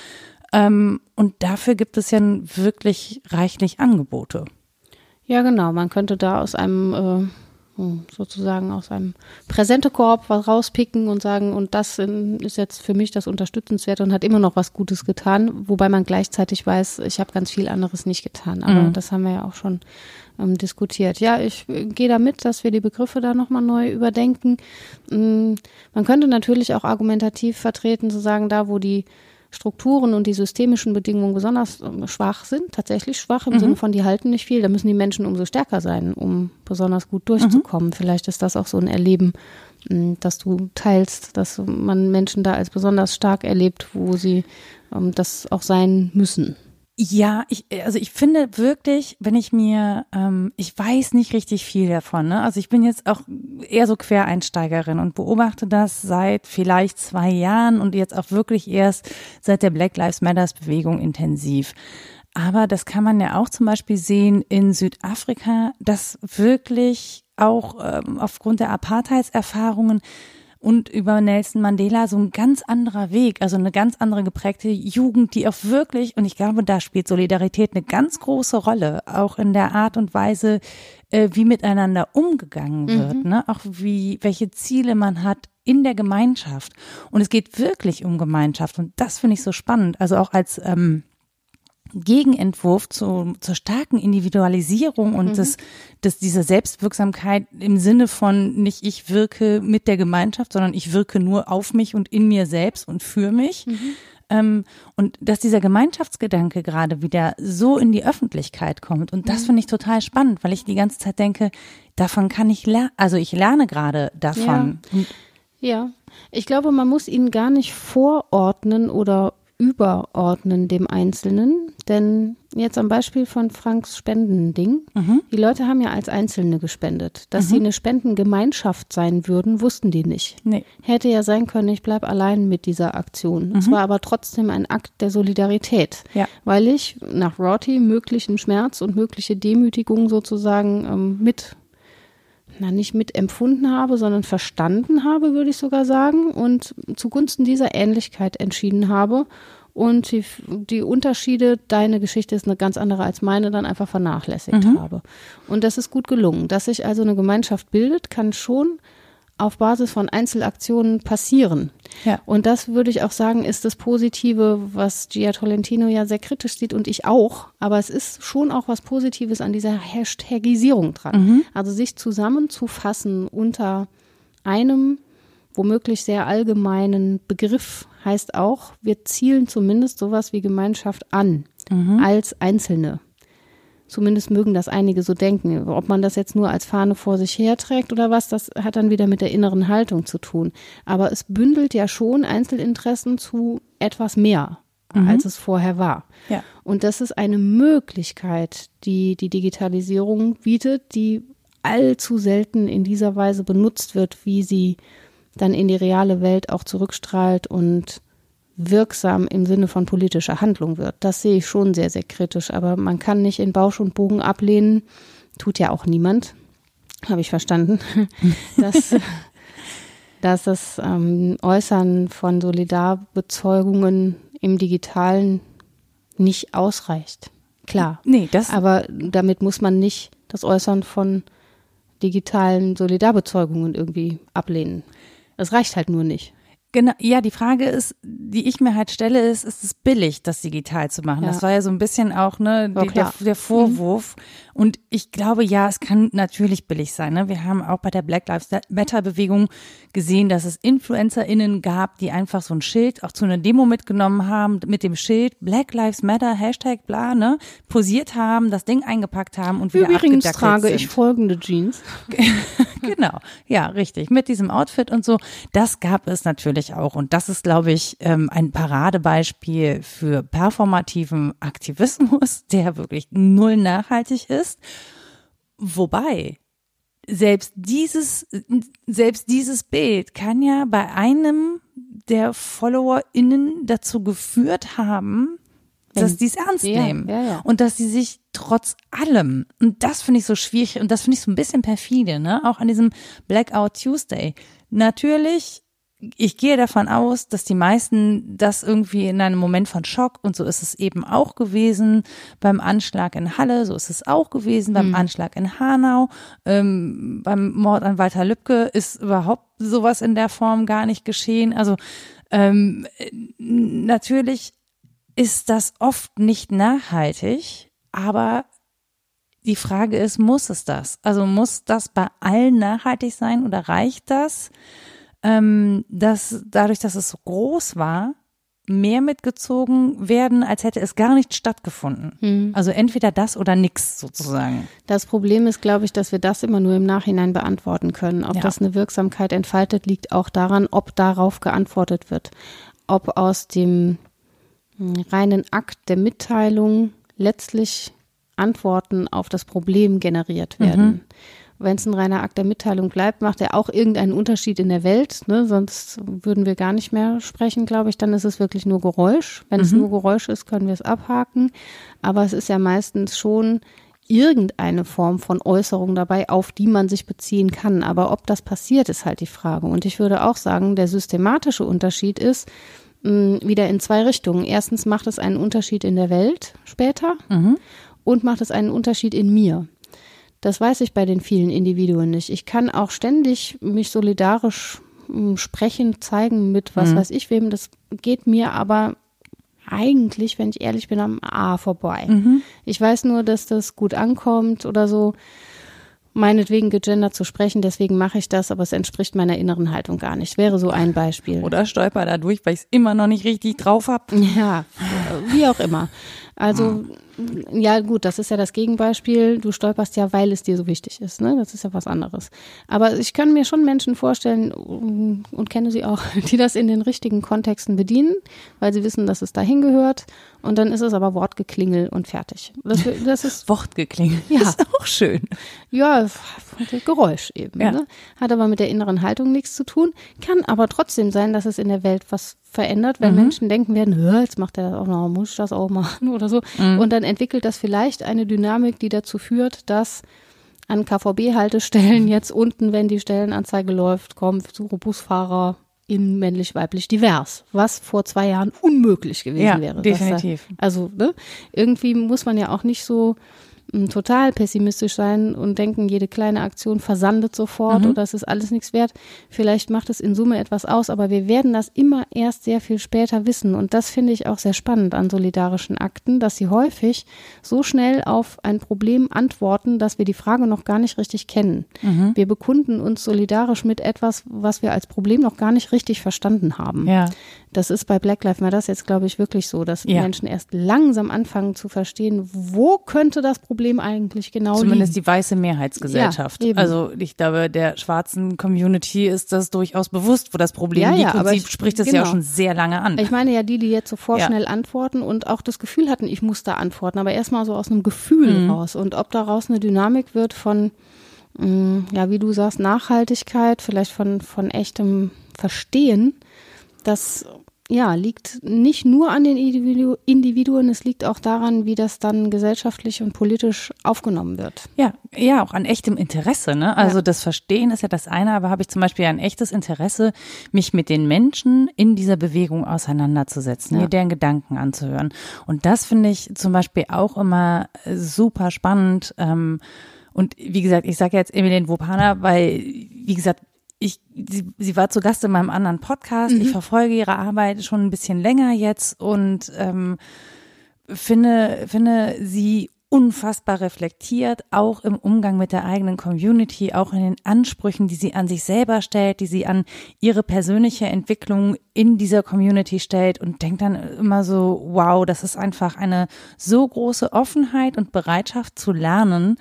Und dafür gibt es ja wirklich reichlich Angebote. Ja, genau. Man könnte da aus einem sozusagen aus einem Präsentekorb was rauspicken und sagen, und das ist jetzt für mich das Unterstützenswerte und hat immer noch was Gutes getan, wobei man gleichzeitig weiß, ich habe ganz viel anderes nicht getan. Aber das haben wir ja auch schon diskutiert. Ja, ich gehe da mit, dass wir die Begriffe da nochmal neu überdenken. Man könnte natürlich auch argumentativ vertreten, zu sagen, da wo die Strukturen und die systemischen Bedingungen besonders schwach sind, tatsächlich schwach im Sinne von, die halten nicht viel, da müssen die Menschen umso stärker sein, um besonders gut durchzukommen. Vielleicht ist das auch so ein Erleben, das du teilst, dass man Menschen da als besonders stark erlebt, wo sie das auch sein müssen. Ja, ich finde wirklich, wenn ich mir, ich weiß nicht richtig viel davon, ne? Also ich bin jetzt auch eher so Quereinsteigerin und beobachte das seit vielleicht 2 Jahren und jetzt auch wirklich erst seit der Black Lives Matters Bewegung intensiv. Aber das kann man ja auch zum Beispiel sehen in Südafrika, dass wirklich auch aufgrund der Apartheidserfahrungen und über Nelson Mandela so ein ganz anderer Weg, also eine ganz andere geprägte Jugend, die auch wirklich, und ich glaube, da spielt Solidarität eine ganz große Rolle, auch in der Art und Weise, wie miteinander umgegangen wird, ne? Auch welche Ziele man hat in der Gemeinschaft. Und es geht wirklich um Gemeinschaft und das finde ich so spannend, also auch als Gegenentwurf zur starken Individualisierung und diese Selbstwirksamkeit im Sinne von nicht ich wirke mit der Gemeinschaft, sondern ich wirke nur auf mich und in mir selbst und für mich. Und dass dieser Gemeinschaftsgedanke gerade wieder so in die Öffentlichkeit kommt. Und das finde ich total spannend, weil ich die ganze Zeit denke, davon kann ich lernen, also ich lerne gerade davon. Ja, ich glaube, man muss ihn gar nicht vorordnen oder überordnen dem Einzelnen, denn jetzt am Beispiel von Franks Spendending, die Leute haben ja als Einzelne gespendet. Dass sie eine Spendengemeinschaft sein würden, wussten die nicht. Nee. Hätte ja sein können, ich bleibe allein mit dieser Aktion. Es war aber trotzdem ein Akt der Solidarität, weil ich nach Rorty möglichen Schmerz und mögliche Demütigung sozusagen nicht mitempfunden habe, sondern verstanden habe, würde ich sogar sagen, und zugunsten dieser Ähnlichkeit entschieden habe und die Unterschiede, deine Geschichte ist eine ganz andere als meine, dann einfach vernachlässigt habe. Und das ist gut gelungen. Dass sich also eine Gemeinschaft bildet, kann schon auf Basis von Einzelaktionen passieren. Ja. Und das würde ich auch sagen, ist das Positive, was Gia Tolentino ja sehr kritisch sieht und ich auch. Aber es ist schon auch was Positives an dieser Hashtagisierung dran. Also sich zusammenzufassen unter einem womöglich sehr allgemeinen Begriff heißt auch, wir zielen zumindest sowas wie Gemeinschaft an als Einzelne. Zumindest mögen das einige so denken. Ob man das jetzt nur als Fahne vor sich herträgt oder was, das hat dann wieder mit der inneren Haltung zu tun. Aber es bündelt ja schon Einzelinteressen zu etwas mehr, als es vorher war. Ja. Und das ist eine Möglichkeit, die die Digitalisierung bietet, die allzu selten in dieser Weise benutzt wird, wie sie dann in die reale Welt auch zurückstrahlt und wirksam im Sinne von politischer Handlung wird. Das sehe ich schon sehr, sehr kritisch. Aber man kann nicht in Bausch und Bogen ablehnen, tut ja auch niemand, habe ich verstanden, dass das Äußern von Solidarbezeugungen im Digitalen nicht ausreicht. Klar, aber damit muss man nicht das Äußern von digitalen Solidarbezeugungen irgendwie ablehnen. Das reicht halt nur nicht. Genau, ja, die Frage ist, die ich mir halt stelle, ist es billig, das digital zu machen? Ja. Das war ja so ein bisschen auch der Vorwurf. Und ich glaube, ja, es kann natürlich billig sein. Ne? Wir haben auch bei der Black Lives Matter Bewegung gesehen, dass es InfluencerInnen gab, die einfach so ein Schild auch zu einer Demo mitgenommen haben, mit dem Schild Black Lives Matter, Hashtag bla, ne, posiert haben, das Ding eingepackt haben und wieder Übrigens abgedackelt trage sind. Ich folgende Jeans. Genau, ja, richtig. Mit diesem Outfit und so. Das gab es natürlich auch. Und das ist, glaube ich, ein Paradebeispiel für performativen Aktivismus, der wirklich null nachhaltig ist. Wobei, selbst dieses Bild kann ja bei einem der FollowerInnen dazu geführt haben, dass die es ernst nehmen. Ja. Und dass sie sich trotz allem, und das finde ich so schwierig und das finde ich so ein bisschen perfide, ne, auch an diesem Blackout Tuesday. Natürlich, ich gehe davon aus, dass die meisten das irgendwie in einem Moment von Schock, und so ist es eben auch gewesen beim Anschlag in Halle, so ist es auch gewesen beim Anschlag in Hanau, beim Mord an Walter Lübcke ist überhaupt sowas in der Form gar nicht geschehen. Also natürlich ist das oft nicht nachhaltig, aber die Frage ist, muss es das? Also muss das bei allen nachhaltig sein oder reicht das, dass dadurch, dass es so groß war, mehr mitgezogen werden, als hätte es gar nicht stattgefunden? Also entweder das oder nix sozusagen. Das Problem ist, glaube ich, dass wir das immer nur im Nachhinein beantworten können. Ob das eine Wirksamkeit entfaltet, liegt auch daran, ob darauf geantwortet wird. Ob aus dem reinen Akt der Mitteilung letztlich Antworten auf das Problem generiert werden. Wenn es ein reiner Akt der Mitteilung bleibt, macht er auch irgendeinen Unterschied in der Welt, ne? Sonst würden wir gar nicht mehr sprechen, glaube ich. Dann ist es wirklich nur Geräusch. Wenn es nur Geräusch ist, können wir es abhaken. Aber es ist ja meistens schon irgendeine Form von Äußerung dabei, auf die man sich beziehen kann. Aber ob das passiert, ist halt die Frage. Und ich würde auch sagen, der systematische Unterschied ist, wieder in zwei Richtungen. Erstens macht es einen Unterschied in der Welt später und macht es einen Unterschied in mir. Das weiß ich bei den vielen Individuen nicht. Ich kann auch ständig mich solidarisch sprechen, zeigen mit was weiß ich wem. Das geht mir aber eigentlich, wenn ich ehrlich bin, am A vorbei. Ich weiß nur, dass das gut ankommt oder so, meinetwegen gegendert zu sprechen, deswegen mache ich das, aber es entspricht meiner inneren Haltung gar nicht. Wäre so ein Beispiel. Oder stolper dadurch, weil ich es immer noch nicht richtig drauf habe. Ja, wie auch immer. Also, ja gut, das ist ja das Gegenbeispiel. Du stolperst ja, weil es dir so wichtig ist, ne? Das ist ja was anderes. Aber ich kann mir schon Menschen vorstellen und kenne sie auch, die das in den richtigen Kontexten bedienen, weil sie wissen, dass es dahin gehört. Und dann ist es aber Wortgeklingel und fertig. Das ist Wortgeklingel. Ja. Ist auch schön. Ja, Geräusch eben. Ja. Ne? Hat aber mit der inneren Haltung nichts zu tun. Kann aber trotzdem sein, dass es in der Welt was verändert, wenn Menschen denken werden, jetzt macht er das auch noch, muss ich das auch machen oder so. Und dann entwickelt das vielleicht eine Dynamik, die dazu führt, dass an KVB-Haltestellen jetzt unten, wenn die Stellenanzeige läuft, kommt suche Busfahrer in männlich-weiblich divers, was vor 2 Jahren unmöglich gewesen wäre. Definitiv. Also ne, irgendwie muss man ja auch nicht so total pessimistisch sein und denken, jede kleine Aktion versandet sofort oder es ist alles nichts wert. Vielleicht macht es in Summe etwas aus, aber wir werden das immer erst sehr viel später wissen. Und das finde ich auch sehr spannend an solidarischen Akten, dass sie häufig so schnell auf ein Problem antworten, dass wir die Frage noch gar nicht richtig kennen. Wir bekunden uns solidarisch mit etwas, was wir als Problem noch gar nicht richtig verstanden haben. Ja. Das ist bei Black Lives Matter jetzt, glaube ich, wirklich so, dass Menschen erst langsam anfangen zu verstehen, wo könnte das Problem eigentlich genau Zumindest liegen. die weiße Mehrheitsgesellschaft. Ja, eben. Also ich glaube, der schwarzen Community ist das durchaus bewusst, wo das Problem liegt. Und sie spricht es ja auch schon sehr lange an. Ich meine ja die jetzt so vorschnell antworten und auch das Gefühl hatten, ich muss da antworten, aber erstmal so aus einem Gefühl raus. Und ob daraus eine Dynamik wird von, ja, wie du sagst, Nachhaltigkeit, vielleicht von echtem Verstehen, das liegt nicht nur an den Individuen, es liegt auch daran, wie das dann gesellschaftlich und politisch aufgenommen wird. Ja, auch an echtem Interesse, ne? Also das Verstehen ist ja das eine, aber habe ich zum Beispiel ein echtes Interesse, mich mit den Menschen in dieser Bewegung auseinanderzusetzen, mir deren Gedanken anzuhören. Und das finde ich zum Beispiel auch immer super spannend. Und wie gesagt, ich sage jetzt Emmeline Wopana, weil, wie gesagt, sie war zu Gast in meinem anderen Podcast. Ich verfolge ihre Arbeit schon ein bisschen länger jetzt und finde sie unfassbar reflektiert, auch im Umgang mit der eigenen Community, auch in den Ansprüchen, die sie an sich selber stellt, die sie an ihre persönliche Entwicklung in dieser Community stellt und denkt dann immer so, wow, das ist einfach eine so große Offenheit und Bereitschaft zu lernen,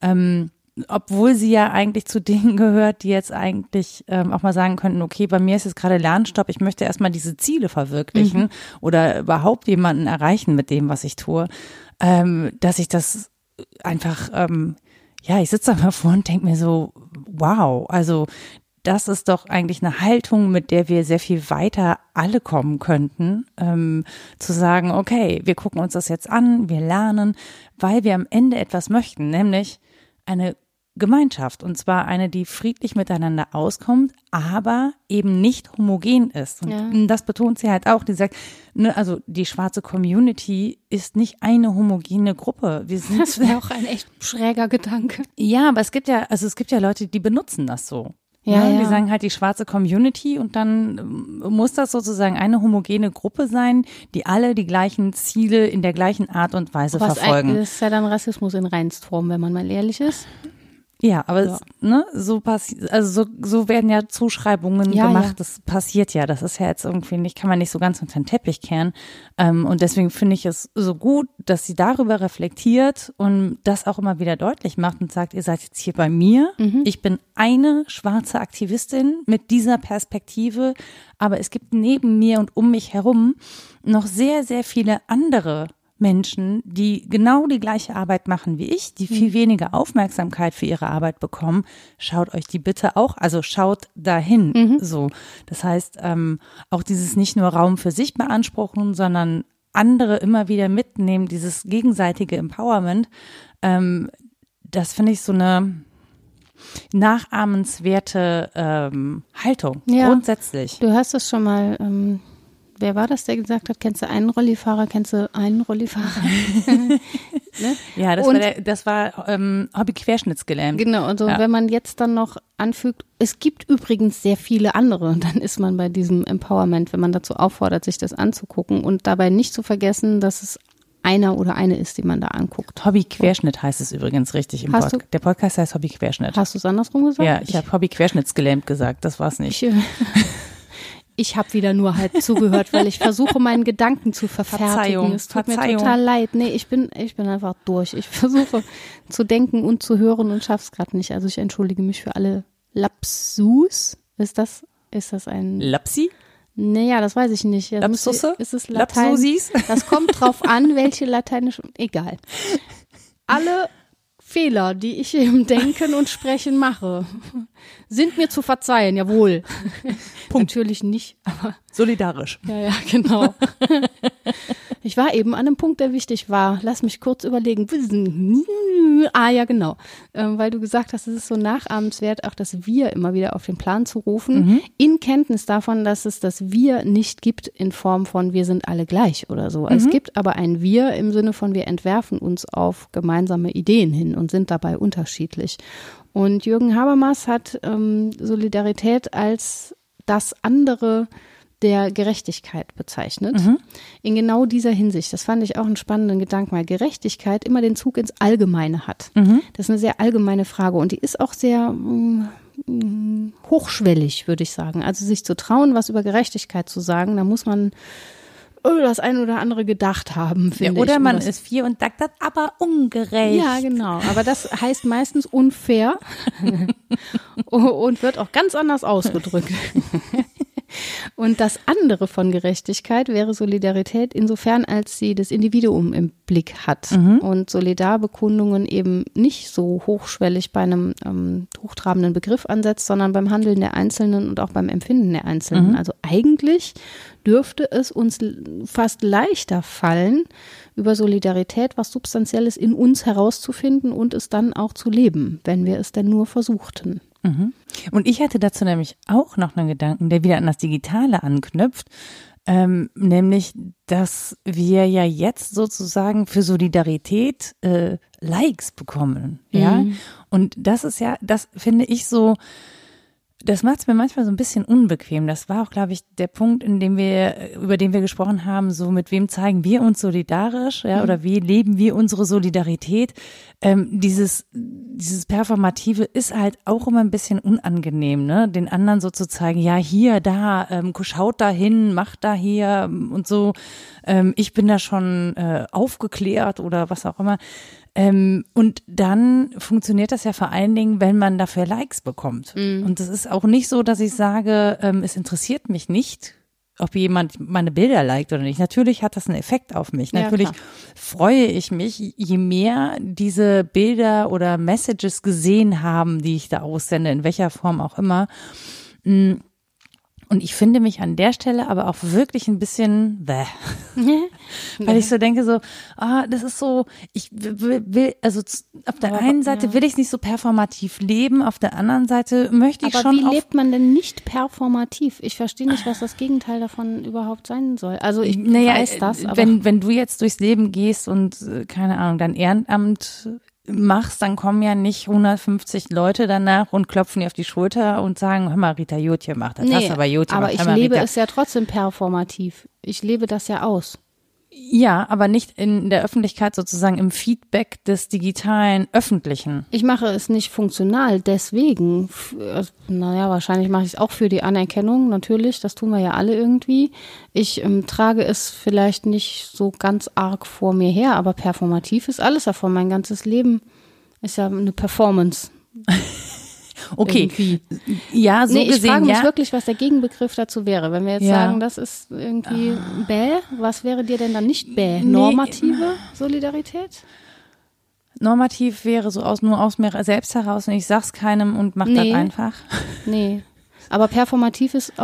obwohl sie ja eigentlich zu denen gehört, die jetzt eigentlich auch mal sagen könnten, okay, bei mir ist jetzt gerade Lernstopp, ich möchte erstmal diese Ziele verwirklichen oder überhaupt jemanden erreichen mit dem, was ich tue, dass ich das einfach, ich sitze da mal vor und denke mir so, wow, also das ist doch eigentlich eine Haltung, mit der wir sehr viel weiter alle kommen könnten, zu sagen, okay, wir gucken uns das jetzt an, wir lernen, weil wir am Ende etwas möchten, nämlich eine Gemeinschaft, und zwar eine, die friedlich miteinander auskommt, aber eben nicht homogen ist. Und das betont sie halt auch, die sagt, ne, also die schwarze Community ist nicht eine homogene Gruppe. Das wäre auch ein echt schräger Gedanke. Ja, aber es gibt ja Leute, die benutzen das so. Ja, die sagen halt die schwarze Community und dann muss das sozusagen eine homogene Gruppe sein, die alle die gleichen Ziele in der gleichen Art und Weise verfolgen. Das ist ja dann Rassismus in Reinstform, wenn man mal ehrlich ist. Ja, aber so werden ja Zuschreibungen gemacht, das passiert ja, das ist ja jetzt irgendwie nicht, kann man nicht so ganz unter den Teppich kehren und deswegen finde ich es so gut, dass sie darüber reflektiert und das auch immer wieder deutlich macht und sagt, ihr seid jetzt hier bei mir, ich bin eine schwarze Aktivistin mit dieser Perspektive, aber es gibt neben mir und um mich herum noch sehr, sehr viele andere Menschen, die genau die gleiche Arbeit machen wie ich, die viel weniger Aufmerksamkeit für ihre Arbeit bekommen, schaut euch die bitte auch, also schaut dahin, so. Das heißt, auch dieses nicht nur Raum für sich beanspruchen, sondern andere immer wieder mitnehmen, dieses gegenseitige Empowerment, das finde ich so eine nachahmenswerte Haltung, grundsätzlich. Du hast es schon mal wer war das, der gesagt hat, kennst du einen Rollifahrer? Ne? Ja, das war Hobby-Querschnittsgelähmt. Genau, und so, wenn man jetzt dann noch anfügt, es gibt übrigens sehr viele andere, dann ist man bei diesem Empowerment, wenn man dazu auffordert, sich das anzugucken und dabei nicht zu vergessen, dass es einer oder eine ist, die man da anguckt. Hobby-Querschnitt heißt es übrigens richtig im Podcast. Der Podcast heißt Hobby-Querschnitt. Hast du es andersrum gesagt? Ja, ich habe Hobby-Querschnittsgelähmt gesagt, das war's nicht. Ich habe wieder nur halt zugehört, weil ich versuche, meinen Gedanken zu verfertigen. Es tut mir total leid. Nee, ich bin einfach durch. Ich versuche zu denken und zu hören und schaff's gerade nicht. Also ich entschuldige mich für alle Lapsus. Ist das ein Lapsi? Naja, das weiß ich nicht. Lapsusse? Ist es Latein? Lapsusis? Das kommt drauf an, welche lateinische, egal. Alle Fehler, die ich im Denken und Sprechen mache, sind mir zu verzeihen, jawohl. Natürlich nicht, aber solidarisch. Ja, genau. Ich war eben an einem Punkt, der wichtig war. Lass mich kurz überlegen. Ja, genau. Weil du gesagt hast, es ist so nachahmenswert, auch das Wir immer wieder auf den Plan zu rufen, in Kenntnis davon, dass es das Wir nicht gibt in Form von wir sind alle gleich oder so. Es gibt aber ein Wir im Sinne von wir entwerfen uns auf gemeinsame Ideen hin und sind dabei unterschiedlich. Und Jürgen Habermas hat Solidarität als das andere der Gerechtigkeit bezeichnet. In genau dieser Hinsicht. Das fand ich auch einen spannenden Gedanken, weil Gerechtigkeit immer den Zug ins Allgemeine hat. Das ist eine sehr allgemeine Frage und die ist auch sehr hochschwellig, würde ich sagen. Also sich zu trauen, was über Gerechtigkeit zu sagen, da muss man das ein oder andere gedacht haben, finde ich. Oder man ist 4 und sagt das aber ungerecht. Ja, genau. Aber das heißt meistens unfair und wird auch ganz anders ausgedrückt. Und das andere von Gerechtigkeit wäre Solidarität insofern, als sie das Individuum im Blick hat und Solidarbekundungen eben nicht so hochschwellig bei einem hochtrabenden Begriff ansetzt, sondern beim Handeln der Einzelnen und auch beim Empfinden der Einzelnen. Also eigentlich dürfte es uns fast leichter fallen, über Solidarität was Substanzielles in uns herauszufinden und es dann auch zu leben, wenn wir es denn nur versuchten. Und ich hatte dazu nämlich auch noch einen Gedanken, der wieder an das Digitale anknüpft, nämlich, dass wir ja jetzt sozusagen für Solidarität Likes bekommen, ja. Und das ist ja, das finde ich so, das macht es mir manchmal so ein bisschen unbequem. Das war auch, glaube ich, der Punkt, über den wir gesprochen haben, so mit wem zeigen wir uns solidarisch, ja, oder wie leben wir unsere Solidarität. Dieses Performative ist halt auch immer ein bisschen unangenehm, ne, den anderen so zu zeigen, ja, hier, da, schaut da hin, macht da hier und so. Ich bin da schon aufgeklärt oder was auch immer. Und dann funktioniert das ja vor allen Dingen, wenn man dafür Likes bekommt. Und das ist auch nicht so, dass ich sage, es interessiert mich nicht, ob jemand meine Bilder liked oder nicht. Natürlich hat das einen Effekt auf mich. Ja, natürlich klar. freue ich mich, je mehr diese Bilder oder Messages gesehen haben, die ich da aussende, in welcher Form auch immer. Und ich finde mich an der Stelle aber auch wirklich ein bisschen weil ich so denke so, das ist so, ich will also auf der einen Seite will ich es nicht so performativ leben, auf der anderen Seite möchte ich aber schon. Aber wie lebt man denn nicht performativ? Ich verstehe nicht, was das Gegenteil davon überhaupt sein soll. Also ich weiß das, aber wenn du jetzt durchs Leben gehst und keine Ahnung, dein Ehrenamt machst, dann kommen ja nicht 150 Leute danach und klopfen dir auf die Schulter und sagen, hör mal, Rita, gut gemacht. Das hast du aber gut gemacht. Aber ich lebe es ja trotzdem performativ. Ich lebe das ja aus. Ja, aber nicht in der Öffentlichkeit sozusagen im Feedback des digitalen Öffentlichen. Ich mache es nicht funktional, deswegen, wahrscheinlich mache ich es auch für die Anerkennung, natürlich, das tun wir ja alle irgendwie. Ich trage es vielleicht nicht so ganz arg vor mir her, aber performativ ist alles davon. Mein ganzes Leben ist ja eine Performance. Okay, irgendwie. Ja, so gesehen, ich frage mich ja. Wirklich, was der Gegenbegriff dazu wäre. Wenn wir jetzt sagen, das ist irgendwie was wäre dir denn dann nicht normative Solidarität? Normativ wäre so nur aus mir selbst heraus und ich sag's keinem und mach das einfach. Nee, aber performativ ist auch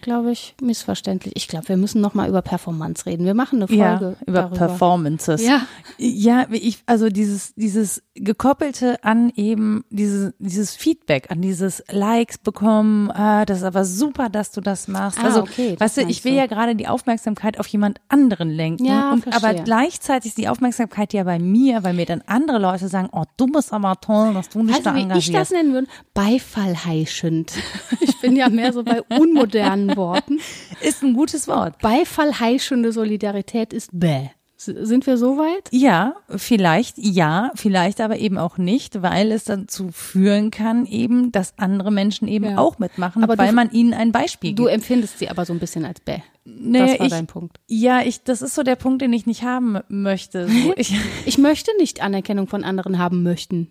glaube ich, missverständlich. Ich glaube, wir müssen nochmal über Performance reden. Wir machen eine Folge über darüber. Performances. Ja, also dieses Gekoppelte an eben dieses Feedback, an dieses Likes bekommen, das ist aber super, dass du das machst. Also, okay, weißt du, ich will ja gerade die Aufmerksamkeit auf jemand anderen lenken. Ja, aber gleichzeitig ist die Aufmerksamkeit ja bei mir, weil mir dann andere Leute sagen, oh, du bist aber toll, dass du dich da wie engagierst. ich das nennen würde, beifallheischend. Ich bin ja mehr so bei unmodernen Worten. Ist ein gutes Wort. Beifallheischende Solidarität ist bäh. Sind wir so weit? Ja, vielleicht aber eben auch nicht, weil es dazu führen kann eben, dass andere Menschen eben auch mitmachen, aber weil man ihnen ein Beispiel gibt. Du empfindest sie aber so ein bisschen als bäh. Nee, das war dein Punkt. Ja, das ist so der Punkt, den ich nicht haben möchte. So, ich möchte nicht Anerkennung von anderen haben möchten.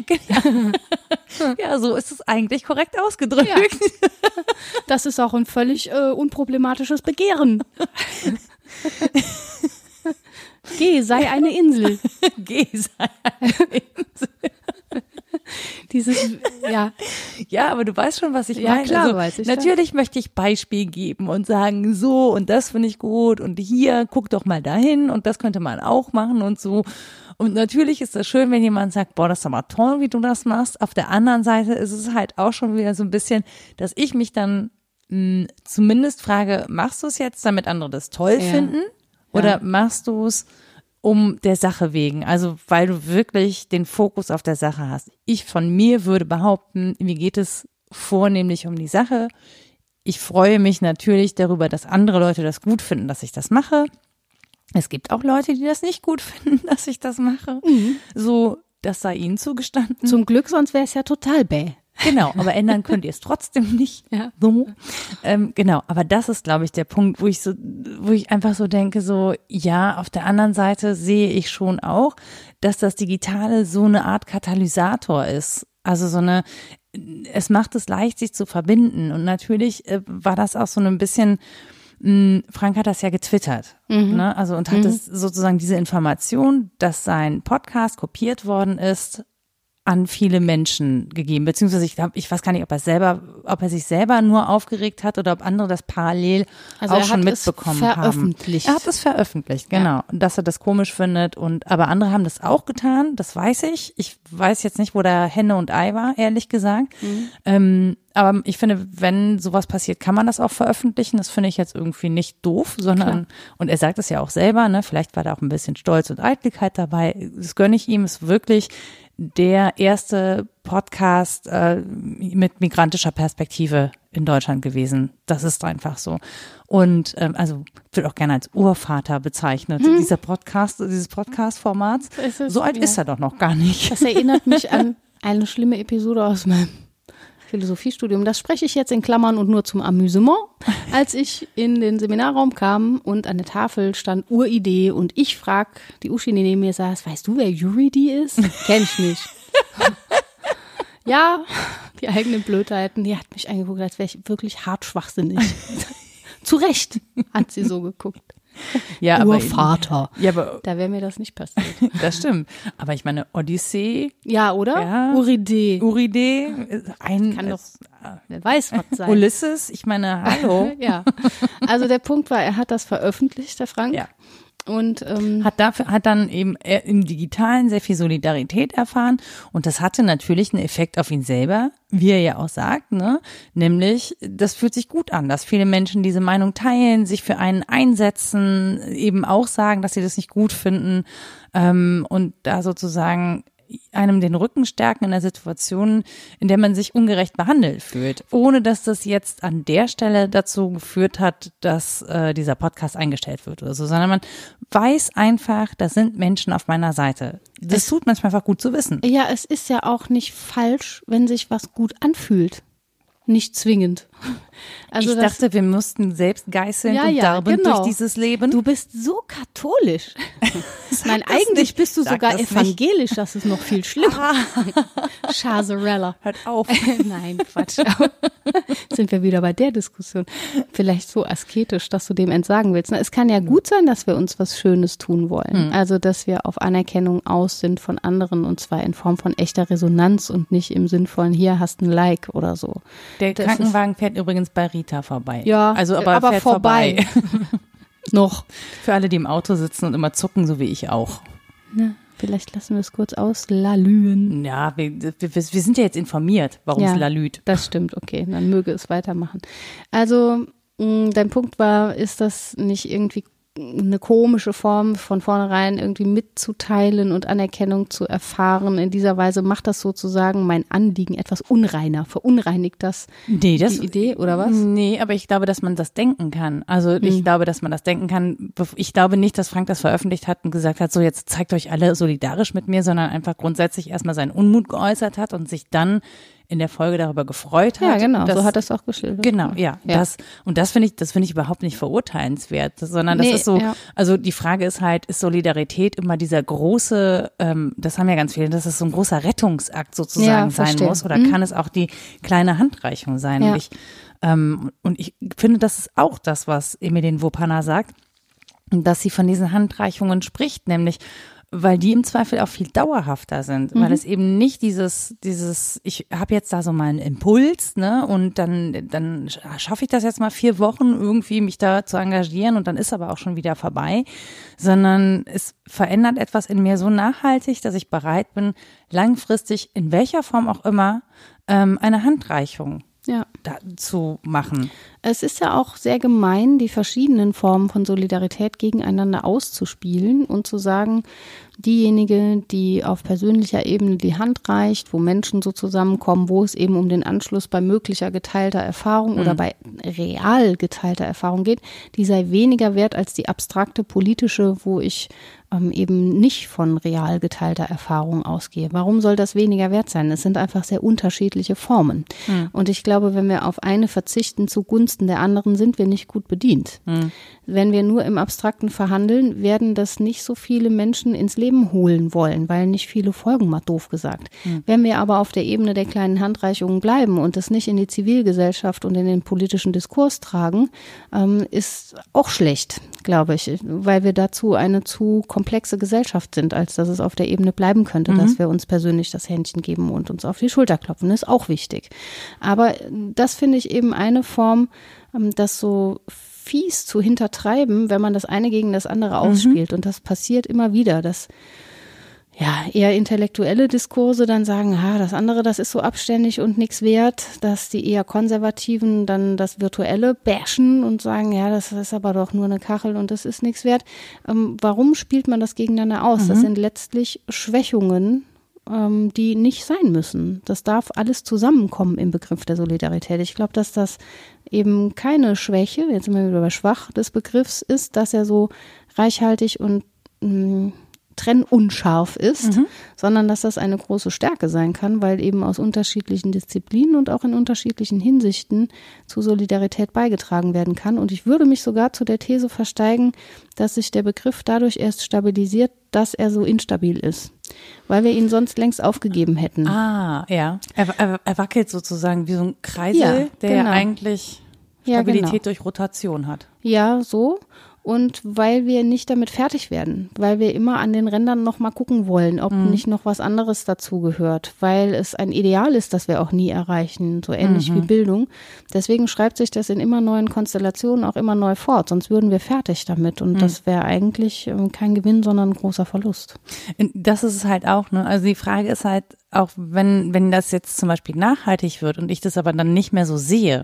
Ja, so ist es eigentlich korrekt ausgedrückt. Ja. Das ist auch ein völlig unproblematisches Begehren. Geh, sei eine Insel. Geh, sei eine Insel. Ja, aber du weißt schon, was ich meine. Klar, also, weiß ich. Natürlich möchte ich Beispiel geben und sagen, so und das finde ich gut und hier, guck doch mal dahin und das könnte man auch machen und so. Und natürlich ist das schön, wenn jemand sagt, boah, das ist aber toll, wie du das machst. Auf der anderen Seite ist es halt auch schon wieder so ein bisschen, dass ich mich dann zumindest frage, machst du es jetzt, damit andere das toll finden? Oder machst du es um der Sache wegen? Also weil du wirklich den Fokus auf der Sache hast. Ich von mir würde behaupten, mir geht es vornehmlich um die Sache. Ich freue mich natürlich darüber, dass andere Leute das gut finden, dass ich das mache. Es gibt auch Leute, die das nicht gut finden, dass ich das mache. So, das sei ihnen zugestanden. Zum Glück, sonst wäre es ja total bäh. Genau, aber ändern könnt ihr es trotzdem nicht. Ja. So. Genau, aber das ist, glaube ich, der Punkt, wo ich einfach so denke, so, ja, auf der anderen Seite sehe ich schon auch, dass das Digitale so eine Art Katalysator ist. Also es macht es leicht, sich zu verbinden. Und natürlich war das auch so ein bisschen, Frank hat das ja getwittert, ne? Also und hat es sozusagen diese Information, dass sein Podcast kopiert worden ist, an viele Menschen gegeben, beziehungsweise ich weiß gar nicht, ob er sich selber nur aufgeregt hat oder ob andere das parallel auch schon mitbekommen haben. Er hat es veröffentlicht, genau. Ja. Dass er das komisch findet aber andere haben das auch getan, das weiß ich. Ich weiß jetzt nicht, wo da Henne und Ei war, ehrlich gesagt. Aber ich finde, wenn sowas passiert, kann man das auch veröffentlichen. Das finde ich jetzt irgendwie nicht doof, sondern, und er sagt es ja auch selber, ne, vielleicht war da auch ein bisschen Stolz und Eitelkeit dabei. Das gönne ich ihm, ist wirklich der erste Podcast mit migrantischer Perspektive in Deutschland gewesen. Das ist einfach so. Und also wird auch gerne als Urvater bezeichnet, dieses Podcast-Formats. So alt ist er doch noch gar nicht. Das erinnert mich an eine schlimme Episode aus meinem Philosophiestudium. Das spreche ich jetzt in Klammern und nur zum Amüsement. Als ich in den Seminarraum kam und an der Tafel stand Uridee und ich frag die Uschi, die neben mir saß, weißt du, wer Uridee ist? Kenn ich nicht. Ja, die eigenen Blödheiten, die hat mich angeguckt, als wäre ich wirklich hart schwachsinnig. Zu Recht hat sie so geguckt. Ja, Urvater. Aber da wäre mir das nicht passiert. Das stimmt. Aber ich meine, Odyssee. Ja, oder? Ja. Uridee. Kann doch, wer weiß, was sein. Ulysses, ich meine, hallo. Ja. Also der Punkt war, er hat das veröffentlicht, der Frank. Ja. Und hat dann eben im Digitalen sehr viel Solidarität erfahren und das hatte natürlich einen Effekt auf ihn selber, wie er ja auch sagt, ne? Nämlich, das fühlt sich gut an, dass viele Menschen diese Meinung teilen, sich für einen einsetzen, eben auch sagen, dass sie das nicht gut finden und da sozusagen einem den Rücken stärken in einer Situation, in der man sich ungerecht behandelt fühlt, ohne dass das jetzt an der Stelle dazu geführt hat, dass dieser Podcast eingestellt wird oder so, sondern man weiß einfach, da sind Menschen auf meiner Seite. Das tut manchmal einfach gut zu wissen. Ja, es ist ja auch nicht falsch, wenn sich was gut anfühlt. Nicht zwingend. Also ich dachte, wir mussten selbst geißeln und darben durch dieses Leben. Du bist so katholisch. Nein, eigentlich bist du sogar evangelisch, das ist noch viel schlimmer. Chazarella. Hört auf. Nein, Quatsch. Sind wir wieder bei der Diskussion. Vielleicht so asketisch, dass du dem entsagen willst. Es kann ja gut sein, dass wir uns was Schönes tun wollen. Also, dass wir auf Anerkennung aus sind von anderen und zwar in Form von echter Resonanz und nicht im Sinn von, hier hast ein Like oder so. Der Krankenwagen fährt übrigens bei Rita vorbei. Ja, also aber fährt vorbei. Noch. Für alle, die im Auto sitzen und immer zucken, so wie ich auch. Ja, vielleicht lassen wir es kurz auslalüen. Ja, wir sind ja jetzt informiert, warum es lalüt. Das stimmt, okay, dann möge es weitermachen. Also, dein Punkt war, ist das nicht irgendwie eine komische Form, von vornherein irgendwie mitzuteilen und Anerkennung zu erfahren. In dieser Weise macht das sozusagen mein Anliegen etwas unreiner. Verunreinigt das die Idee oder was? Nee, aber ich glaube, dass man das denken kann. Also ich glaube, dass man das denken kann. Ich glaube nicht, dass Frank das veröffentlicht hat und gesagt hat, so jetzt zeigt euch alle solidarisch mit mir, sondern einfach grundsätzlich erstmal seinen Unmut geäußert hat und sich dann in der Folge darüber gefreut hat. Ja, genau, so hat das auch geschildert. Genau, ja. Das finde ich überhaupt nicht verurteilenswert, sondern das ist so, also die Frage ist halt, ist Solidarität immer dieser große, das haben ja ganz viele, dass es so ein großer Rettungsakt sozusagen sein muss, oder kann es auch die kleine Handreichung sein? Ja. Und ich finde, das ist auch das, was Emmeline Wuppanner sagt, dass sie von diesen Handreichungen spricht, nämlich weil die im Zweifel auch viel dauerhafter sind, weil es eben nicht dieses, ich habe jetzt da so mal einen Impuls, ne, und dann schaffe ich das jetzt mal 4 Wochen irgendwie, mich da zu engagieren und dann ist aber auch schon wieder vorbei, sondern es verändert etwas in mir so nachhaltig, dass ich bereit bin, langfristig, in welcher Form auch immer, eine Handreichung zu machen. Es ist ja auch sehr gemein, die verschiedenen Formen von Solidarität gegeneinander auszuspielen und zu sagen, diejenige, die auf persönlicher Ebene die Hand reicht, wo Menschen so zusammenkommen, wo es eben um den Anschluss bei möglicher geteilter Erfahrung oder bei real geteilter Erfahrung geht, die sei weniger wert als die abstrakte politische, wo ich eben nicht von real geteilter Erfahrung ausgehe. Warum soll das weniger wert sein? Es sind einfach sehr unterschiedliche Formen. Und ich glaube, wenn wir auf eine verzichten zugunsten der anderen, sind wir nicht gut bedient. Wenn wir nur im Abstrakten verhandeln, werden das nicht so viele Menschen ins Leben holen wollen, weil nicht viele folgen, mal doof gesagt. Wenn wir aber auf der Ebene der kleinen Handreichungen bleiben und das nicht in die Zivilgesellschaft und in den politischen Diskurs tragen, ist auch schlecht, glaube ich, weil wir dazu eine zu komplexe Gesellschaft sind, als dass es auf der Ebene bleiben könnte, dass wir uns persönlich das Händchen geben und uns auf die Schulter klopfen. Das ist auch wichtig. Aber das finde ich eben eine Form, das so fies zu hintertreiben, wenn man das eine gegen das andere ausspielt. Und das passiert immer wieder, dass eher intellektuelle Diskurse dann sagen, das andere, das ist so abständig und nichts wert, dass die eher Konservativen dann das Virtuelle bashen und sagen, das ist aber doch nur eine Kachel und das ist nichts wert. Warum spielt man das gegeneinander aus? Das sind letztlich Schwächungen, die nicht sein müssen. Das darf alles zusammenkommen im Begriff der Solidarität. Ich glaube, dass das eben keine Schwäche, jetzt sind wir wieder bei schwach des Begriffs, ist, dass er so reichhaltig und trennunscharf ist, sondern dass das eine große Stärke sein kann, weil eben aus unterschiedlichen Disziplinen und auch in unterschiedlichen Hinsichten zu Solidarität beigetragen werden kann. Und ich würde mich sogar zu der These versteigen, dass sich der Begriff dadurch erst stabilisiert, dass er so instabil ist, weil wir ihn sonst längst aufgegeben hätten. Er wackelt sozusagen wie so ein Kreisel, der eigentlich Stabilität durch Rotation hat. Ja, so. Und weil wir nicht damit fertig werden, weil wir immer an den Rändern noch mal gucken wollen, ob nicht noch was anderes dazu gehört, weil es ein Ideal ist, das wir auch nie erreichen, so ähnlich wie Bildung. Deswegen schreibt sich das in immer neuen Konstellationen auch immer neu fort, sonst würden wir fertig damit und das wäre eigentlich kein Gewinn, sondern ein großer Verlust. Das ist es halt auch, ne? Also die Frage ist halt auch, wenn das jetzt zum Beispiel nachhaltig wird und ich das aber dann nicht mehr so sehe,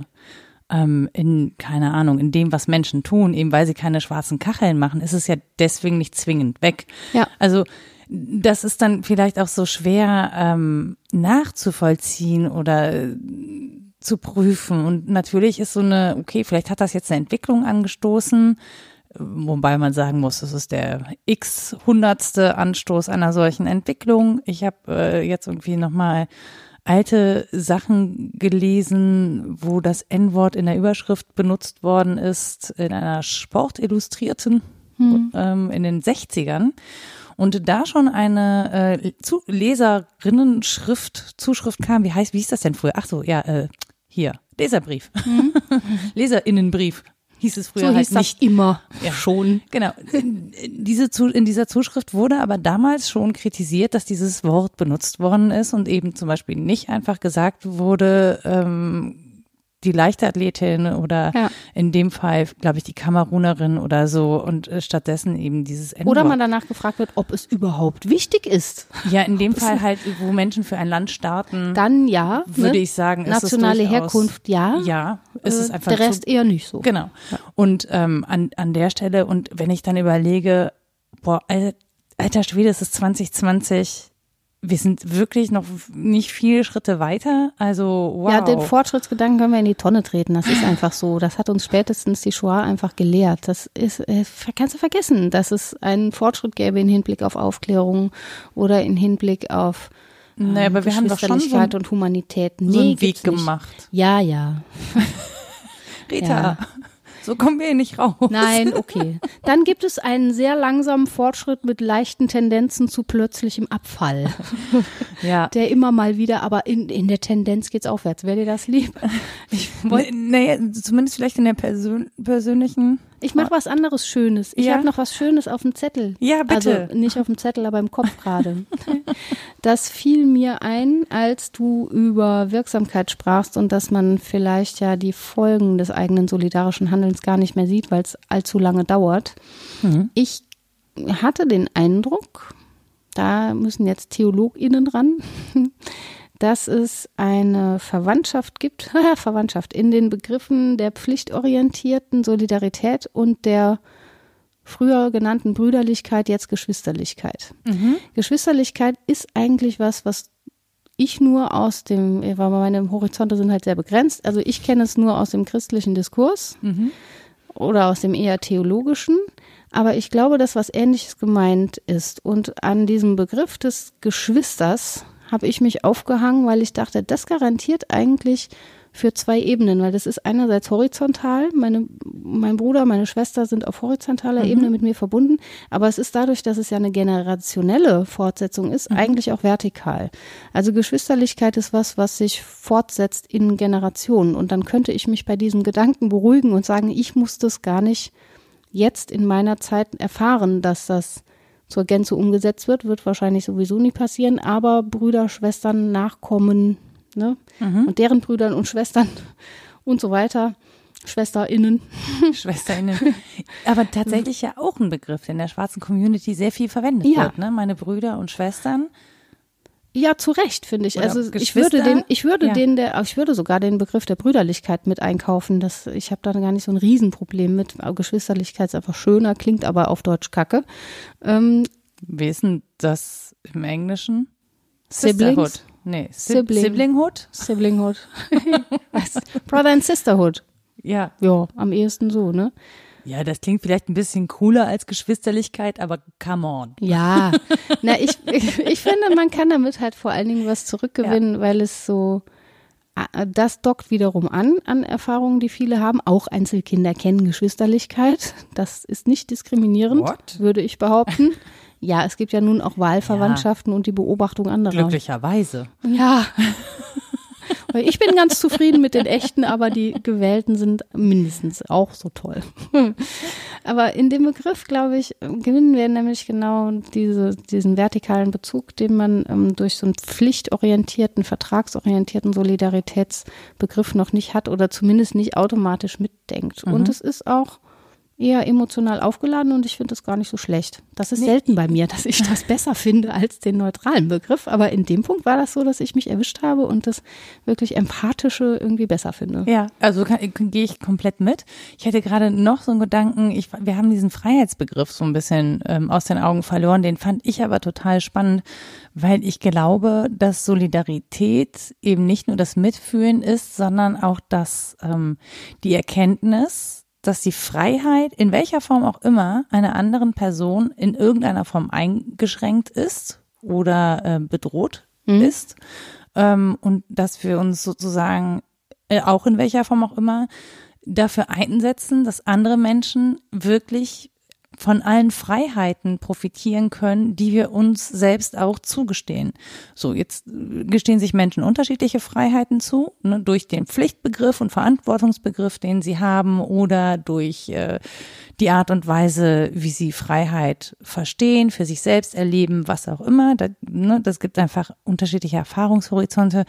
keine Ahnung, in dem, was Menschen tun, eben weil sie keine schwarzen Kacheln machen, ist es ja deswegen nicht zwingend weg. Ja. Also das ist dann vielleicht auch so schwer nachzuvollziehen oder zu prüfen. Und natürlich ist vielleicht hat das jetzt eine Entwicklung angestoßen, wobei man sagen muss, das ist der x-hundertste Anstoß einer solchen Entwicklung. Ich habe jetzt irgendwie nochmal alte Sachen gelesen, wo das N-Wort in der Überschrift benutzt worden ist, in einer Sportillustrierten in den 60ern. Und da schon eine Zuschrift kam, wie hieß das denn früher? Ach so, ja, hier, Leserbrief. Leserinnenbrief hieß es früher so halt hieß das nicht. immer Ja. schon. Genau. In dieser Zuschrift wurde aber damals schon kritisiert, dass dieses Wort benutzt worden ist und eben zum Beispiel nicht einfach gesagt wurde, die Leichtathletin oder in dem Fall, glaube ich, die Kamerunerin oder so und stattdessen eben dieses N-Wort. Oder man danach gefragt wird, ob es überhaupt wichtig ist. Ja, in dem Fall halt, wo Menschen für ein Land starten, Dann ja. würde ich sagen, ist nationale es durchaus, Herkunft, ja. Ja, ist es einfach der Rest eher nicht so. Genau. Und an der Stelle, und wenn ich dann überlege, boah, alter Schwede, es ist 2020, wir sind wirklich noch nicht viele Schritte weiter. Also wow. Ja, den Fortschrittsgedanken können wir in die Tonne treten. Das ist einfach so. Das hat uns spätestens die Shoah einfach gelehrt. Das ist, kannst du vergessen, dass es einen Fortschritt gäbe in Hinblick auf Aufklärung oder in Hinblick auf naja, aber wir haben doch schon so und Humanität. so einen Weg gemacht. Ja, ja. Rita, Ja. so kommen wir hier nicht raus. Nein, okay. Dann gibt es einen sehr langsamen Fortschritt mit leichten Tendenzen zu plötzlichem Abfall. Ja. Der immer mal wieder, aber in der Tendenz geht's aufwärts. Wäre dir das lieb? Naja, zumindest vielleicht in der persönlichen. Ich mache was anderes Schönes. Ich Ja. habe noch was Schönes auf dem Zettel. Ja, bitte. Also nicht auf dem Zettel, aber im Kopf gerade. Das fiel mir ein, als du über Wirksamkeit sprachst und dass man vielleicht ja die Folgen des eigenen solidarischen Handelns gar nicht mehr sieht, weil es allzu lange dauert. Mhm. Ich hatte den Eindruck, da müssen jetzt TheologInnen ran, dass es eine Verwandtschaft gibt, Verwandtschaft in den Begriffen der pflichtorientierten Solidarität und der früher genannten Brüderlichkeit, jetzt Geschwisterlichkeit. Geschwisterlichkeit ist eigentlich was ich nur aus dem, weil meine Horizonte sind halt sehr begrenzt, also ich kenne es nur aus dem christlichen Diskurs oder aus dem eher theologischen, aber ich glaube, dass was Ähnliches gemeint ist. Und an diesem Begriff des Geschwisters habe ich mich aufgehangen, weil ich dachte, das garantiert eigentlich für zwei Ebenen, weil das ist einerseits horizontal, mein Bruder, meine Schwester sind auf horizontaler Ebene mit mir verbunden, aber es ist dadurch, dass es ja eine generationelle Fortsetzung ist, eigentlich auch vertikal. Also Geschwisterlichkeit ist was sich fortsetzt in Generationen und dann könnte ich mich bei diesem Gedanken beruhigen und sagen, ich muss das gar nicht jetzt in meiner Zeit erfahren, dass das zur Gänze umgesetzt wird wahrscheinlich sowieso nie passieren, aber Brüder, Schwestern, Nachkommen, ne? Und deren Brüdern und Schwestern und so weiter, SchwesterInnen. Aber tatsächlich ja auch ein Begriff, der in der schwarzen Community sehr viel verwendet wird, ne? Meine Brüder und Schwestern. Ja, zu Recht, finde ich. Oder Also Geschwister? ich würde sogar den Begriff der Brüderlichkeit mit einkaufen. Ich habe da gar nicht so ein Riesenproblem mit. Geschwisterlichkeit ist einfach schöner, klingt aber auf Deutsch kacke. Wie ist denn das im Englischen? Siblings? Sisterhood. Nee, Siblinghood? Siblinghood? Was? Brother and Sisterhood. Ja. Ja, am ehesten so, ne? Ja, das klingt vielleicht ein bisschen cooler als Geschwisterlichkeit, aber come on. Ja, na ich finde, man kann damit halt vor allen Dingen was zurückgewinnen, weil es so, das dockt wiederum an Erfahrungen, die viele haben. Auch Einzelkinder kennen Geschwisterlichkeit. Das ist nicht diskriminierend, würde ich behaupten. Ja, es gibt ja nun auch Wahlverwandtschaften und die Beobachtung anderer. Glücklicherweise. Ja. Weil ich bin ganz zufrieden mit den echten, aber die gewählten sind mindestens auch so toll. Aber in dem Begriff, glaube ich, gewinnen wir nämlich genau diesen vertikalen Bezug, den man durch so einen pflichtorientierten, vertragsorientierten Solidaritätsbegriff noch nicht hat oder zumindest nicht automatisch mitdenkt. Und es ist auch eher emotional aufgeladen und ich finde das gar nicht so schlecht. Das ist selten bei mir, dass ich das besser finde als den neutralen Begriff, aber in dem Punkt war das so, dass ich mich erwischt habe und das wirklich Empathische irgendwie besser finde. Ja, also gehe ich komplett mit. Ich hatte gerade noch so einen Gedanken, wir haben diesen Freiheitsbegriff so ein bisschen aus den Augen verloren, den fand ich aber total spannend, weil ich glaube, dass Solidarität eben nicht nur das Mitfühlen ist, sondern auch die Erkenntnis, dass die Freiheit, in welcher Form auch immer, einer anderen Person in irgendeiner Form eingeschränkt ist oder bedroht ist. Und dass wir uns sozusagen, auch in welcher Form auch immer, dafür einsetzen, dass andere Menschen wirklich von allen Freiheiten profitieren können, die wir uns selbst auch zugestehen. So, jetzt gestehen sich Menschen unterschiedliche Freiheiten zu, ne, durch den Pflichtbegriff und Verantwortungsbegriff, den sie haben, oder durch die Art und Weise, wie sie Freiheit verstehen, für sich selbst erleben, was auch immer. Das gibt einfach unterschiedliche Erfahrungshorizonte.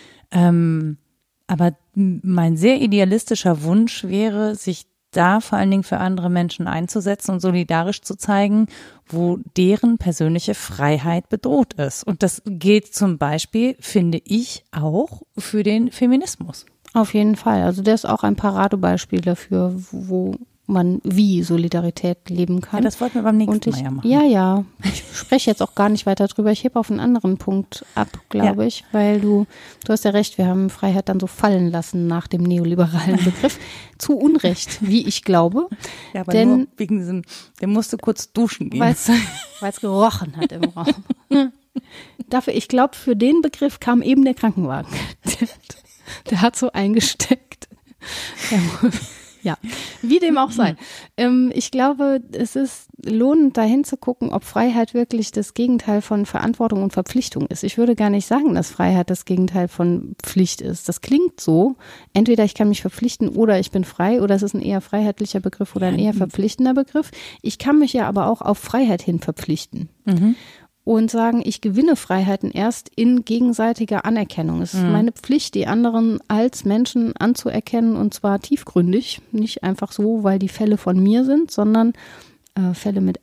Aber mein sehr idealistischer Wunsch wäre, sich da vor allen Dingen für andere Menschen einzusetzen und solidarisch zu zeigen, wo deren persönliche Freiheit bedroht ist. Und das gilt zum Beispiel, finde ich, auch für den Feminismus. Auf jeden Fall. Also der ist auch ein Paradebeispiel dafür, wo man wie Solidarität leben kann. Ja, das wollten wir beim nächsten Mal ja machen. Ja. Ich spreche jetzt auch gar nicht weiter drüber. Ich hebe auf einen anderen Punkt ab, glaube ich, weil du hast ja recht, wir haben Freiheit dann so fallen lassen nach dem neoliberalen Begriff. Zu Unrecht, wie ich glaube. Ja, aber nur wegen diesem, der musste kurz duschen gehen. Weil es gerochen hat im Raum. Dafür, ich glaube, für den Begriff kam eben der Krankenwagen. Der hat so eingesteckt. Ja, wie dem auch sei. Ich glaube, es ist lohnend, dahin zu gucken, ob Freiheit wirklich das Gegenteil von Verantwortung und Verpflichtung ist. Ich würde gar nicht sagen, dass Freiheit das Gegenteil von Pflicht ist. Das klingt so. Entweder ich kann mich verpflichten oder ich bin frei, oder es ist ein eher freiheitlicher Begriff oder ein eher verpflichtender Begriff. Ich kann mich ja aber auch auf Freiheit hin verpflichten. Und sagen, ich gewinne Freiheiten erst in gegenseitiger Anerkennung. Es ist meine Pflicht, die anderen als Menschen anzuerkennen, und zwar tiefgründig, nicht einfach so, weil die Fälle von mir sind, sondern Fälle mit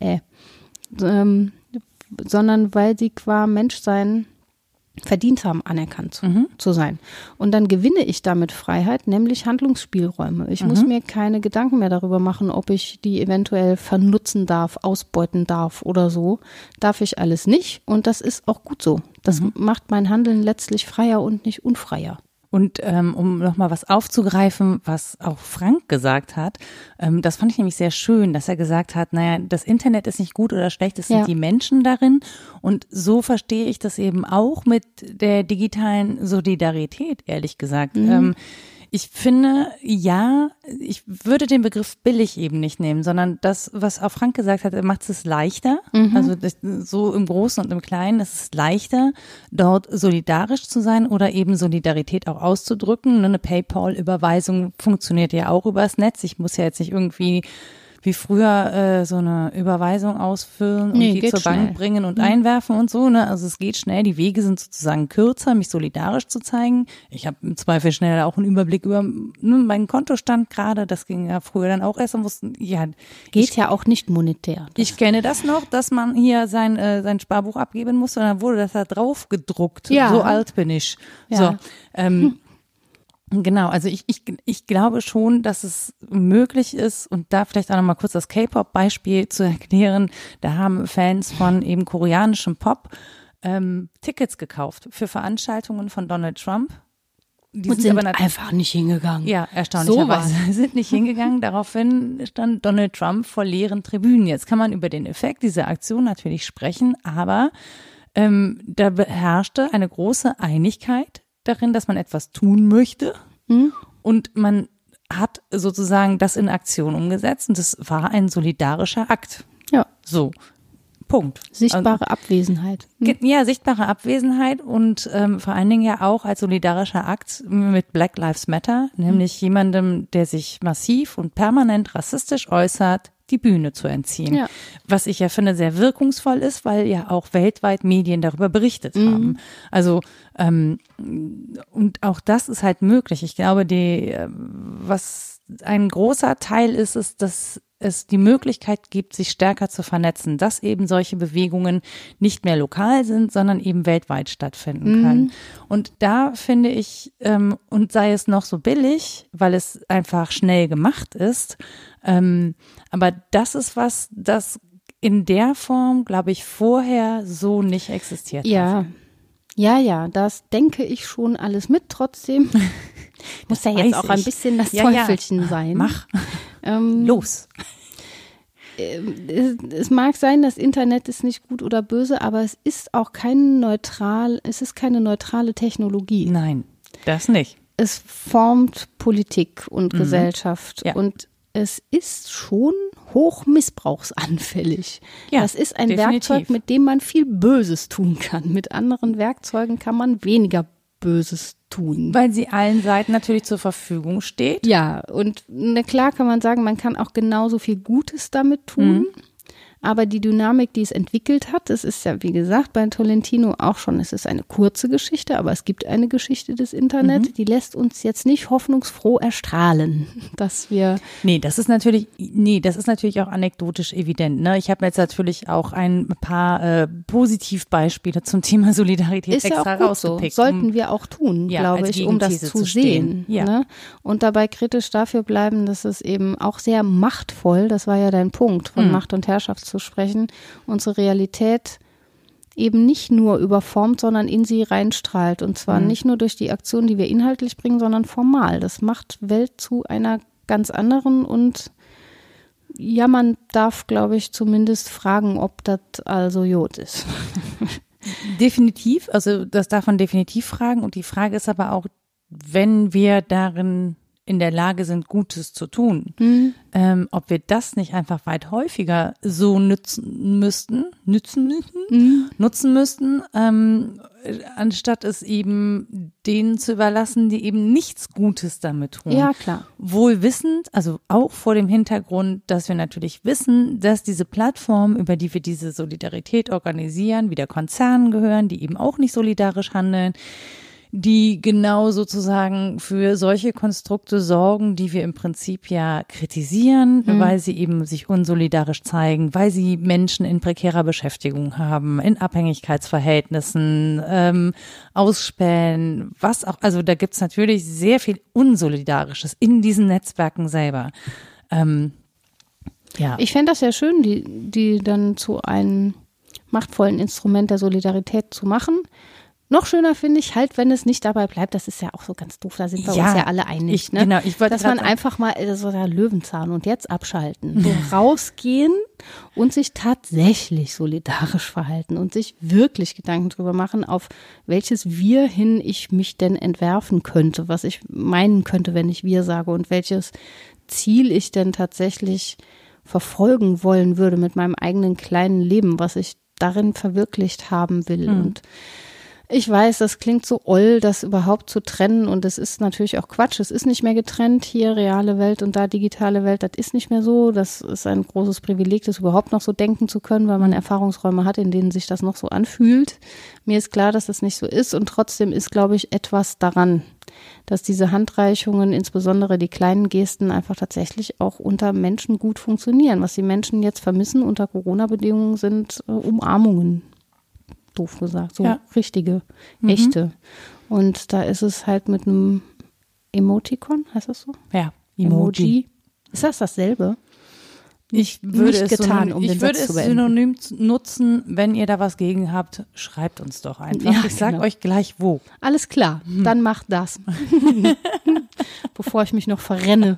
sondern weil sie qua Menschsein verdient haben, anerkannt zu sein. Und dann gewinne ich damit Freiheit, nämlich Handlungsspielräume. Ich muss mir keine Gedanken mehr darüber machen, ob ich die eventuell vernutzen darf, ausbeuten darf oder so. Darf ich alles nicht, und das ist auch gut so. Das macht mein Handeln letztlich freier und nicht unfreier. Und um nochmal was aufzugreifen, was auch Frank gesagt hat, das fand ich nämlich sehr schön, dass er gesagt hat, naja, das Internet ist nicht gut oder schlecht, es sind die Menschen darin. Und so verstehe ich das eben auch mit der digitalen Solidarität, ehrlich gesagt. Ich finde, ich würde den Begriff billig eben nicht nehmen, sondern das, was auch Frank gesagt hat, macht es leichter. Also so im Großen und im Kleinen, es ist leichter, dort solidarisch zu sein oder eben Solidarität auch auszudrücken. Eine PayPal-Überweisung funktioniert ja auch übers Netz. Ich muss ja jetzt nicht irgendwie wie früher so eine Überweisung ausfüllen und die zur Bank bringen und einwerfen und so. Ne? Also es geht schnell, die Wege sind sozusagen kürzer, mich solidarisch zu zeigen. Ich habe im Zweifel schnell auch einen Überblick über meinen Kontostand gerade. Das ging ja früher dann auch erst und wussten, geht ja auch nicht monetär. Ich kenne das noch, dass man hier sein Sparbuch abgeben musste, und dann wurde das da drauf gedruckt. So alt bin ich. Ja. So, genau, also ich glaube schon, dass es möglich ist, und da vielleicht auch nochmal kurz das K-Pop-Beispiel zu erklären. Da haben Fans von eben koreanischem Pop Tickets gekauft für Veranstaltungen von Donald Trump. Die sind aber einfach nicht hingegangen. Ja, erstaunlicherweise sind nicht hingegangen. Daraufhin stand Donald Trump vor leeren Tribünen. Jetzt kann man über den Effekt dieser Aktion natürlich sprechen, aber da herrschte eine große Einigkeit darin, dass man etwas tun möchte, und man hat sozusagen das in Aktion umgesetzt, und das war ein solidarischer Akt. Ja. So, Punkt. Sichtbare Abwesenheit. Ja, sichtbare Abwesenheit, und vor allen Dingen ja auch als solidarischer Akt mit Black Lives Matter, nämlich jemandem, der sich massiv und permanent rassistisch äußert, die Bühne zu entziehen. Ja. Was ich ja finde sehr wirkungsvoll ist, weil ja auch weltweit Medien darüber berichtet haben. Also und auch das ist halt möglich. Ich glaube, was ein großer Teil ist, dass es die Möglichkeit gibt, sich stärker zu vernetzen, dass eben solche Bewegungen nicht mehr lokal sind, sondern eben weltweit stattfinden können. Und da finde ich, und sei es noch so billig, weil es einfach schnell gemacht ist, aber das ist was, das in der Form, glaube ich, vorher so nicht existiert hat. Ja, das denke ich schon alles mit. Trotzdem muss ja jetzt auch ein bisschen das Teufelchen sein. Mach. Los. Es mag sein, das Internet ist nicht gut oder böse, aber es ist auch keine neutrale Technologie. Nein, das nicht. Es formt Politik und Gesellschaft, und es ist schon hoch missbrauchsanfällig. Ja, das ist ein definitiv. Werkzeug, mit dem man viel Böses tun kann. Mit anderen Werkzeugen kann man weniger Böses tun. Weil sie allen Seiten natürlich zur Verfügung steht. Ja, und klar kann man sagen, man kann auch genauso viel Gutes damit tun. Aber die Dynamik, die es entwickelt hat, es ist ja, wie gesagt, bei Tolentino auch schon, es ist eine kurze Geschichte, aber es gibt eine Geschichte des Internet, die lässt uns jetzt nicht hoffnungsfroh erstrahlen, dass wir… Nee, das ist natürlich auch anekdotisch evident. Ne? Ich habe jetzt natürlich auch ein paar Positivbeispiele zum Thema Solidarität ist extra ja auch gut so. rausgepickt. Sollten wir auch tun, Ja, glaube als ich, um das Gegenthese zu zu stehen. sehen. Ja. Ne? Und dabei kritisch dafür bleiben, dass es eben auch sehr machtvoll, das war ja dein Punkt, von Macht und Herrschaft zu sprechen, unsere Realität eben nicht nur überformt, sondern in sie reinstrahlt. Und zwar nicht nur durch die Aktion, die wir inhaltlich bringen, sondern formal. Das macht Welt zu einer ganz anderen und ja, man darf, glaube ich, zumindest fragen, ob das also Jod ist. Definitiv, also das darf man definitiv fragen. Und die Frage ist aber auch, wenn wir darin in der Lage sind, Gutes zu tun, ob wir das nicht einfach weit häufiger so nutzen müssten, anstatt es eben denen zu überlassen, die eben nichts Gutes damit tun. Ja, klar. Wohl wissend, also auch vor dem Hintergrund, dass wir natürlich wissen, dass diese Plattformen, über die wir diese Solidarität organisieren, wieder Konzernen gehören, die eben auch nicht solidarisch handeln, die genau sozusagen für solche Konstrukte sorgen, die wir im Prinzip ja kritisieren, weil sie eben sich unsolidarisch zeigen, weil sie Menschen in prekärer Beschäftigung haben, in Abhängigkeitsverhältnissen, ausspähen, was auch, also da gibt's natürlich sehr viel Unsolidarisches in diesen Netzwerken selber. Ja. Ich fände das ja schön, die dann zu einem machtvollen Instrument der Solidarität zu machen. Noch schöner finde ich halt, wenn es nicht dabei bleibt, das ist ja auch so ganz doof, da sind wir uns ja alle einig, ne? Genau, ich wollte dass man einfach mal so der Löwenzahn und jetzt abschalten, so rausgehen und sich tatsächlich solidarisch verhalten und sich wirklich Gedanken drüber machen, auf welches Wir hin ich mich denn entwerfen könnte, was ich meinen könnte, wenn ich Wir sage und welches Ziel ich denn tatsächlich verfolgen wollen würde mit meinem eigenen kleinen Leben, was ich darin verwirklicht haben will. Und ich weiß, das klingt so oll, das überhaupt zu trennen und es ist natürlich auch Quatsch. Es ist nicht mehr getrennt, hier reale Welt und da digitale Welt, das ist nicht mehr so. Das ist ein großes Privileg, das überhaupt noch so denken zu können, weil man Erfahrungsräume hat, in denen sich das noch so anfühlt. Mir ist klar, dass das nicht so ist und trotzdem ist, glaube ich, etwas daran, dass diese Handreichungen, insbesondere die kleinen Gesten, einfach tatsächlich auch unter Menschen gut funktionieren. Was die Menschen jetzt vermissen unter Corona-Bedingungen sind Umarmungen. Doof gesagt, so richtige, echte. Und da ist es halt mit einem Emoticon, heißt das so? Ja, Emoji. Ist das dasselbe? Ich würde es synonym nutzen, wenn ihr da was gegen habt, schreibt uns doch einfach. Ja, ich sage euch gleich wo. Alles klar, dann macht das. Bevor ich mich noch verrenne.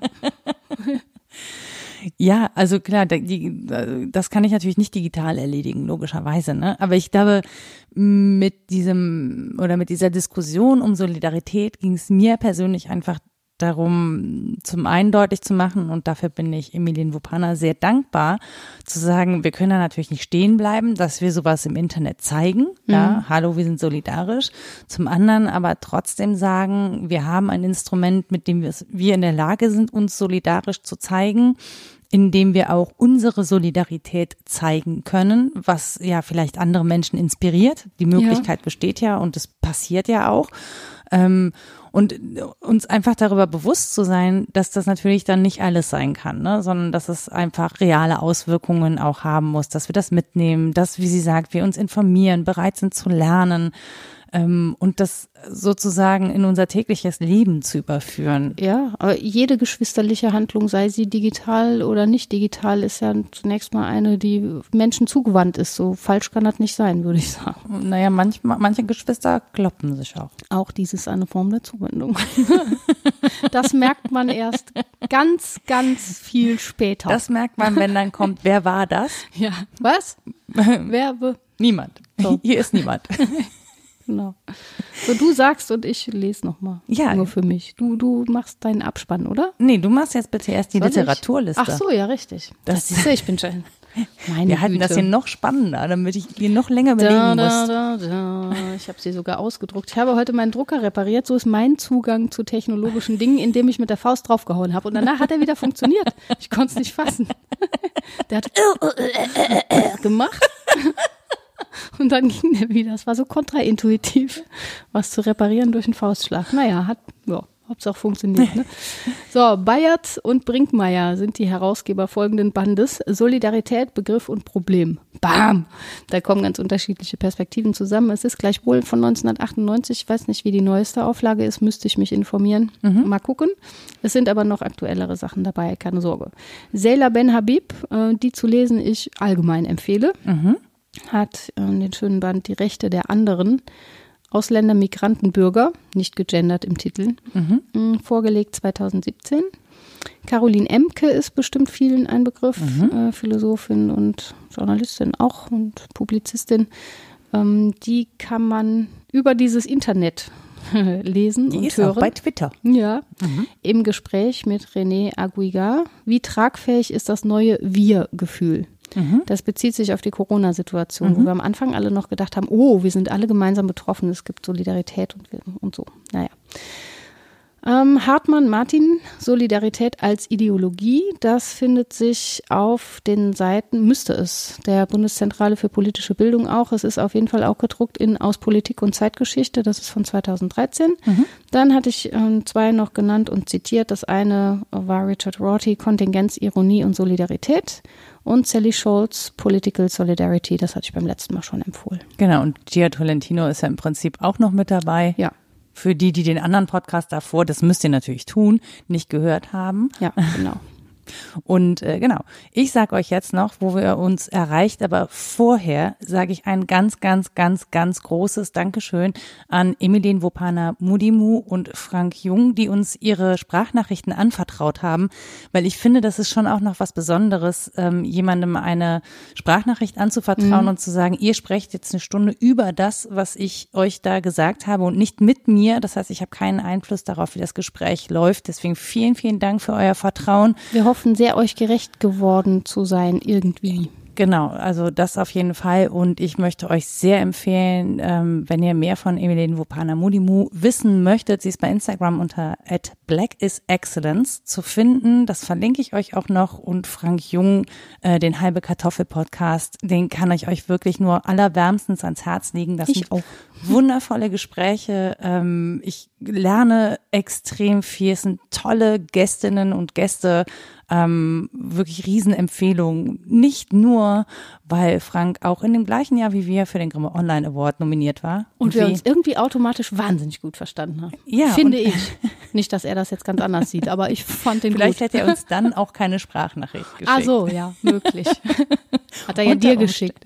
Ja, also klar, das kann ich natürlich nicht digital erledigen, logischerweise, ne? Aber ich glaube, mit dieser Diskussion um Solidarität ging es mir persönlich einfach darum, zum einen deutlich zu machen, und dafür bin ich Emilien Wupana sehr dankbar, zu sagen, wir können da natürlich nicht stehen bleiben, dass wir sowas im Internet zeigen, ja, hallo, wir sind solidarisch. Zum anderen aber trotzdem sagen, wir haben ein Instrument, mit dem wir in der Lage sind, uns solidarisch zu zeigen, indem wir auch unsere Solidarität zeigen können, was ja vielleicht andere Menschen inspiriert. Die Möglichkeit besteht ja und es passiert ja auch. Und uns einfach darüber bewusst zu sein, dass das natürlich dann nicht alles sein kann, ne? Sondern dass es einfach reale Auswirkungen auch haben muss, dass wir das mitnehmen, dass, wie sie sagt, wir uns informieren, bereit sind zu lernen, und das sozusagen in unser tägliches Leben zu überführen. Ja, aber jede geschwisterliche Handlung, sei sie digital oder nicht digital, ist ja zunächst mal eine, die Menschen zugewandt ist. So falsch kann das nicht sein, würde ich sagen. Naja, manche Geschwister kloppen sich auch. Auch dies ist eine Form der Zuwendung. Das merkt man erst ganz, ganz viel später. Das merkt man, wenn dann kommt, wer war das? Ja, was? Niemand. So. Hier ist niemand. Genau. So, du sagst und ich lese nochmal. Ja. Nur für mich. Du machst deinen Abspann, oder? Nee, du machst jetzt bitte erst die Soll ich? Literaturliste. Ach so, ja, richtig. Das ist ich bin schon. Meine Wir halten das hier noch spannender, damit ich dir noch länger überlegen muss. Ich habe sie sogar ausgedruckt. Ich habe heute meinen Drucker repariert. So ist mein Zugang zu technologischen Dingen, indem ich mit der Faust draufgehauen habe. Und danach hat er wieder funktioniert. Ich konnte es nicht fassen. Der hat gemacht. Und dann ging der wieder. Es war so kontraintuitiv, was zu reparieren durch einen Faustschlag. Naja, hab's auch funktioniert. Ne? So, Bayert und Brinkmeier sind die Herausgeber folgenden Bandes. Solidarität, Begriff und Problem. Bam! Da kommen ganz unterschiedliche Perspektiven zusammen. Es ist gleichwohl von 1998. Ich weiß nicht, wie die neueste Auflage ist. Müsste ich mich informieren. Mal gucken. Es sind aber noch aktuellere Sachen dabei. Keine Sorge. Seyla Ben Habib, die zu lesen ich allgemein empfehle. Hat den schönen Band Die Rechte der anderen, Ausländer, Migranten, Bürger, nicht gegendert im Titel, vorgelegt 2017. Caroline Emke ist bestimmt vielen ein Begriff, Philosophin und Journalistin auch und Publizistin. Die kann man über dieses Internet lesen die und ist hören. Auch bei Twitter. Ja, im Gespräch mit René Aguigar. Wie tragfähig ist das neue Wir-Gefühl? Das bezieht sich auf die Corona-Situation, wo wir am Anfang alle noch gedacht haben, wir sind alle gemeinsam betroffen, es gibt Solidarität und so. Naja. Hartmann, Martin, Solidarität als Ideologie, das findet sich auf den Seiten, müsste es, der Bundeszentrale für politische Bildung auch. Es ist auf jeden Fall auch gedruckt in Aus Politik und Zeitgeschichte, das ist von 2013. Dann hatte ich 2 noch genannt und zitiert. Das eine war Richard Rorty, Kontingenz, Ironie und Solidarität. Und Sally Scholz, Political Solidarity, das hatte ich beim letzten Mal schon empfohlen. Genau, und Gia Tolentino ist ja im Prinzip auch noch mit dabei. Ja. Für die den anderen Podcast davor, das müsst ihr natürlich tun, nicht gehört haben. Ja, genau. Und genau, ich sage euch jetzt noch, wo wir uns erreicht, aber vorher sage ich ein ganz, ganz, ganz, ganz großes Dankeschön an Emeline Wopana-Mudimu und Frank Jung, die uns ihre Sprachnachrichten anvertraut haben, weil ich finde, das ist schon auch noch was Besonderes, jemandem eine Sprachnachricht anzuvertrauen und zu sagen, ihr sprecht jetzt eine Stunde über das, was ich euch da gesagt habe und nicht mit mir. Das heißt, ich habe keinen Einfluss darauf, wie das Gespräch läuft. Deswegen vielen, vielen Dank für euer Vertrauen. Wir hoffen sehr, euch gerecht geworden zu sein irgendwie. Genau, also das auf jeden Fall und ich möchte euch sehr empfehlen, wenn ihr mehr von Emeline Wopana-Mudimu wissen möchtet, sie ist bei Instagram unter @blackisexcellence zu finden, das verlinke ich euch auch noch und Frank Jung, den Halbe Kartoffel Podcast, den kann ich euch wirklich nur allerwärmstens ans Herz legen. Das sind auch wundervolle Gespräche, ich lerne extrem viel, es sind tolle Gästinnen und Gäste, wirklich Riesenempfehlung. Nicht nur, weil Frank auch in dem gleichen Jahr wie wir für den Grimme Online Award nominiert war. Und wir uns irgendwie automatisch wahnsinnig gut verstanden haben. Ja, finde ich. Nicht, dass er das jetzt ganz anders sieht, aber ich fand den vielleicht gut. Hätte er uns dann auch keine Sprachnachricht geschickt. Ach so, ja, möglich. Hat er ja dir geschickt.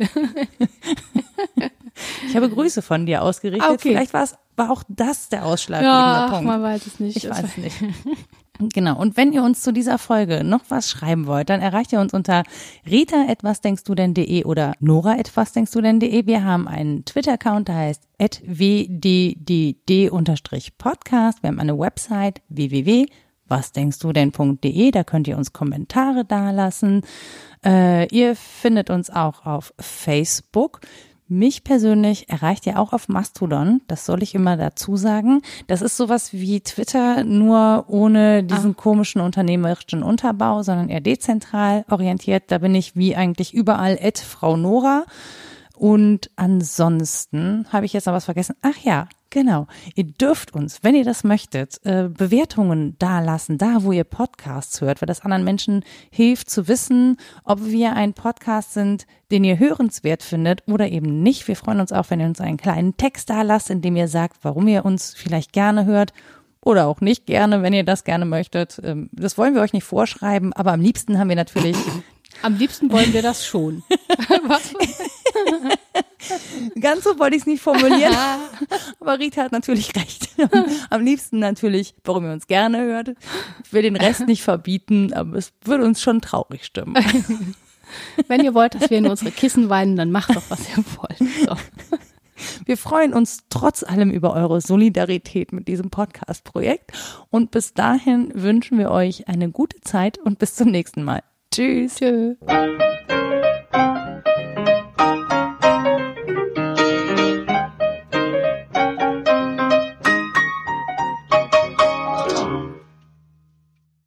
Ich habe Grüße von dir ausgerichtet. Okay. Vielleicht war auch das der ausschlaggebende Punkt. Man weiß es nicht. Ich weiß es nicht. Genau. Und wenn ihr uns zu dieser Folge noch was schreiben wollt, dann erreicht ihr uns unter rita@wasdenkstudenn.de oder nora@wasdenkstudenn.de. Wir haben einen Twitter-Account, der heißt @wddd_podcast. Wir haben eine Website www.wasdenkstudenn.de. Da könnt ihr uns Kommentare dalassen. Ihr findet uns auch auf Facebook. Mich persönlich erreicht ihr auch auf Mastodon, das soll ich immer dazu sagen. Das ist sowas wie Twitter, nur ohne diesen komischen unternehmerischen Unterbau, sondern eher dezentral orientiert. Da bin ich wie eigentlich überall @Frau Nora. Und ansonsten habe ich jetzt noch was vergessen. Ach ja, genau. Ihr dürft uns, wenn ihr das möchtet, Bewertungen dalassen, da wo ihr Podcasts hört, weil das anderen Menschen hilft zu wissen, ob wir ein Podcast sind, den ihr hörenswert findet oder eben nicht. Wir freuen uns auch, wenn ihr uns einen kleinen Text dalasst, in dem ihr sagt, warum ihr uns vielleicht gerne hört oder auch nicht gerne, wenn ihr das gerne möchtet. Das wollen wir euch nicht vorschreiben, aber am liebsten haben wir natürlich... Am liebsten wollen wir das schon. Was? Ganz so wollte ich es nicht formulieren, aber Rita hat natürlich recht. Am liebsten natürlich, warum ihr uns gerne hört. Ich will den Rest nicht verbieten, aber es würde uns schon traurig stimmen. Wenn ihr wollt, dass wir in unsere Kissen weinen, dann macht doch, was ihr wollt. So. Wir freuen uns trotz allem über eure Solidarität mit diesem Podcast-Projekt und bis dahin wünschen wir euch eine gute Zeit und bis zum nächsten Mal. Tschüss. Tschö.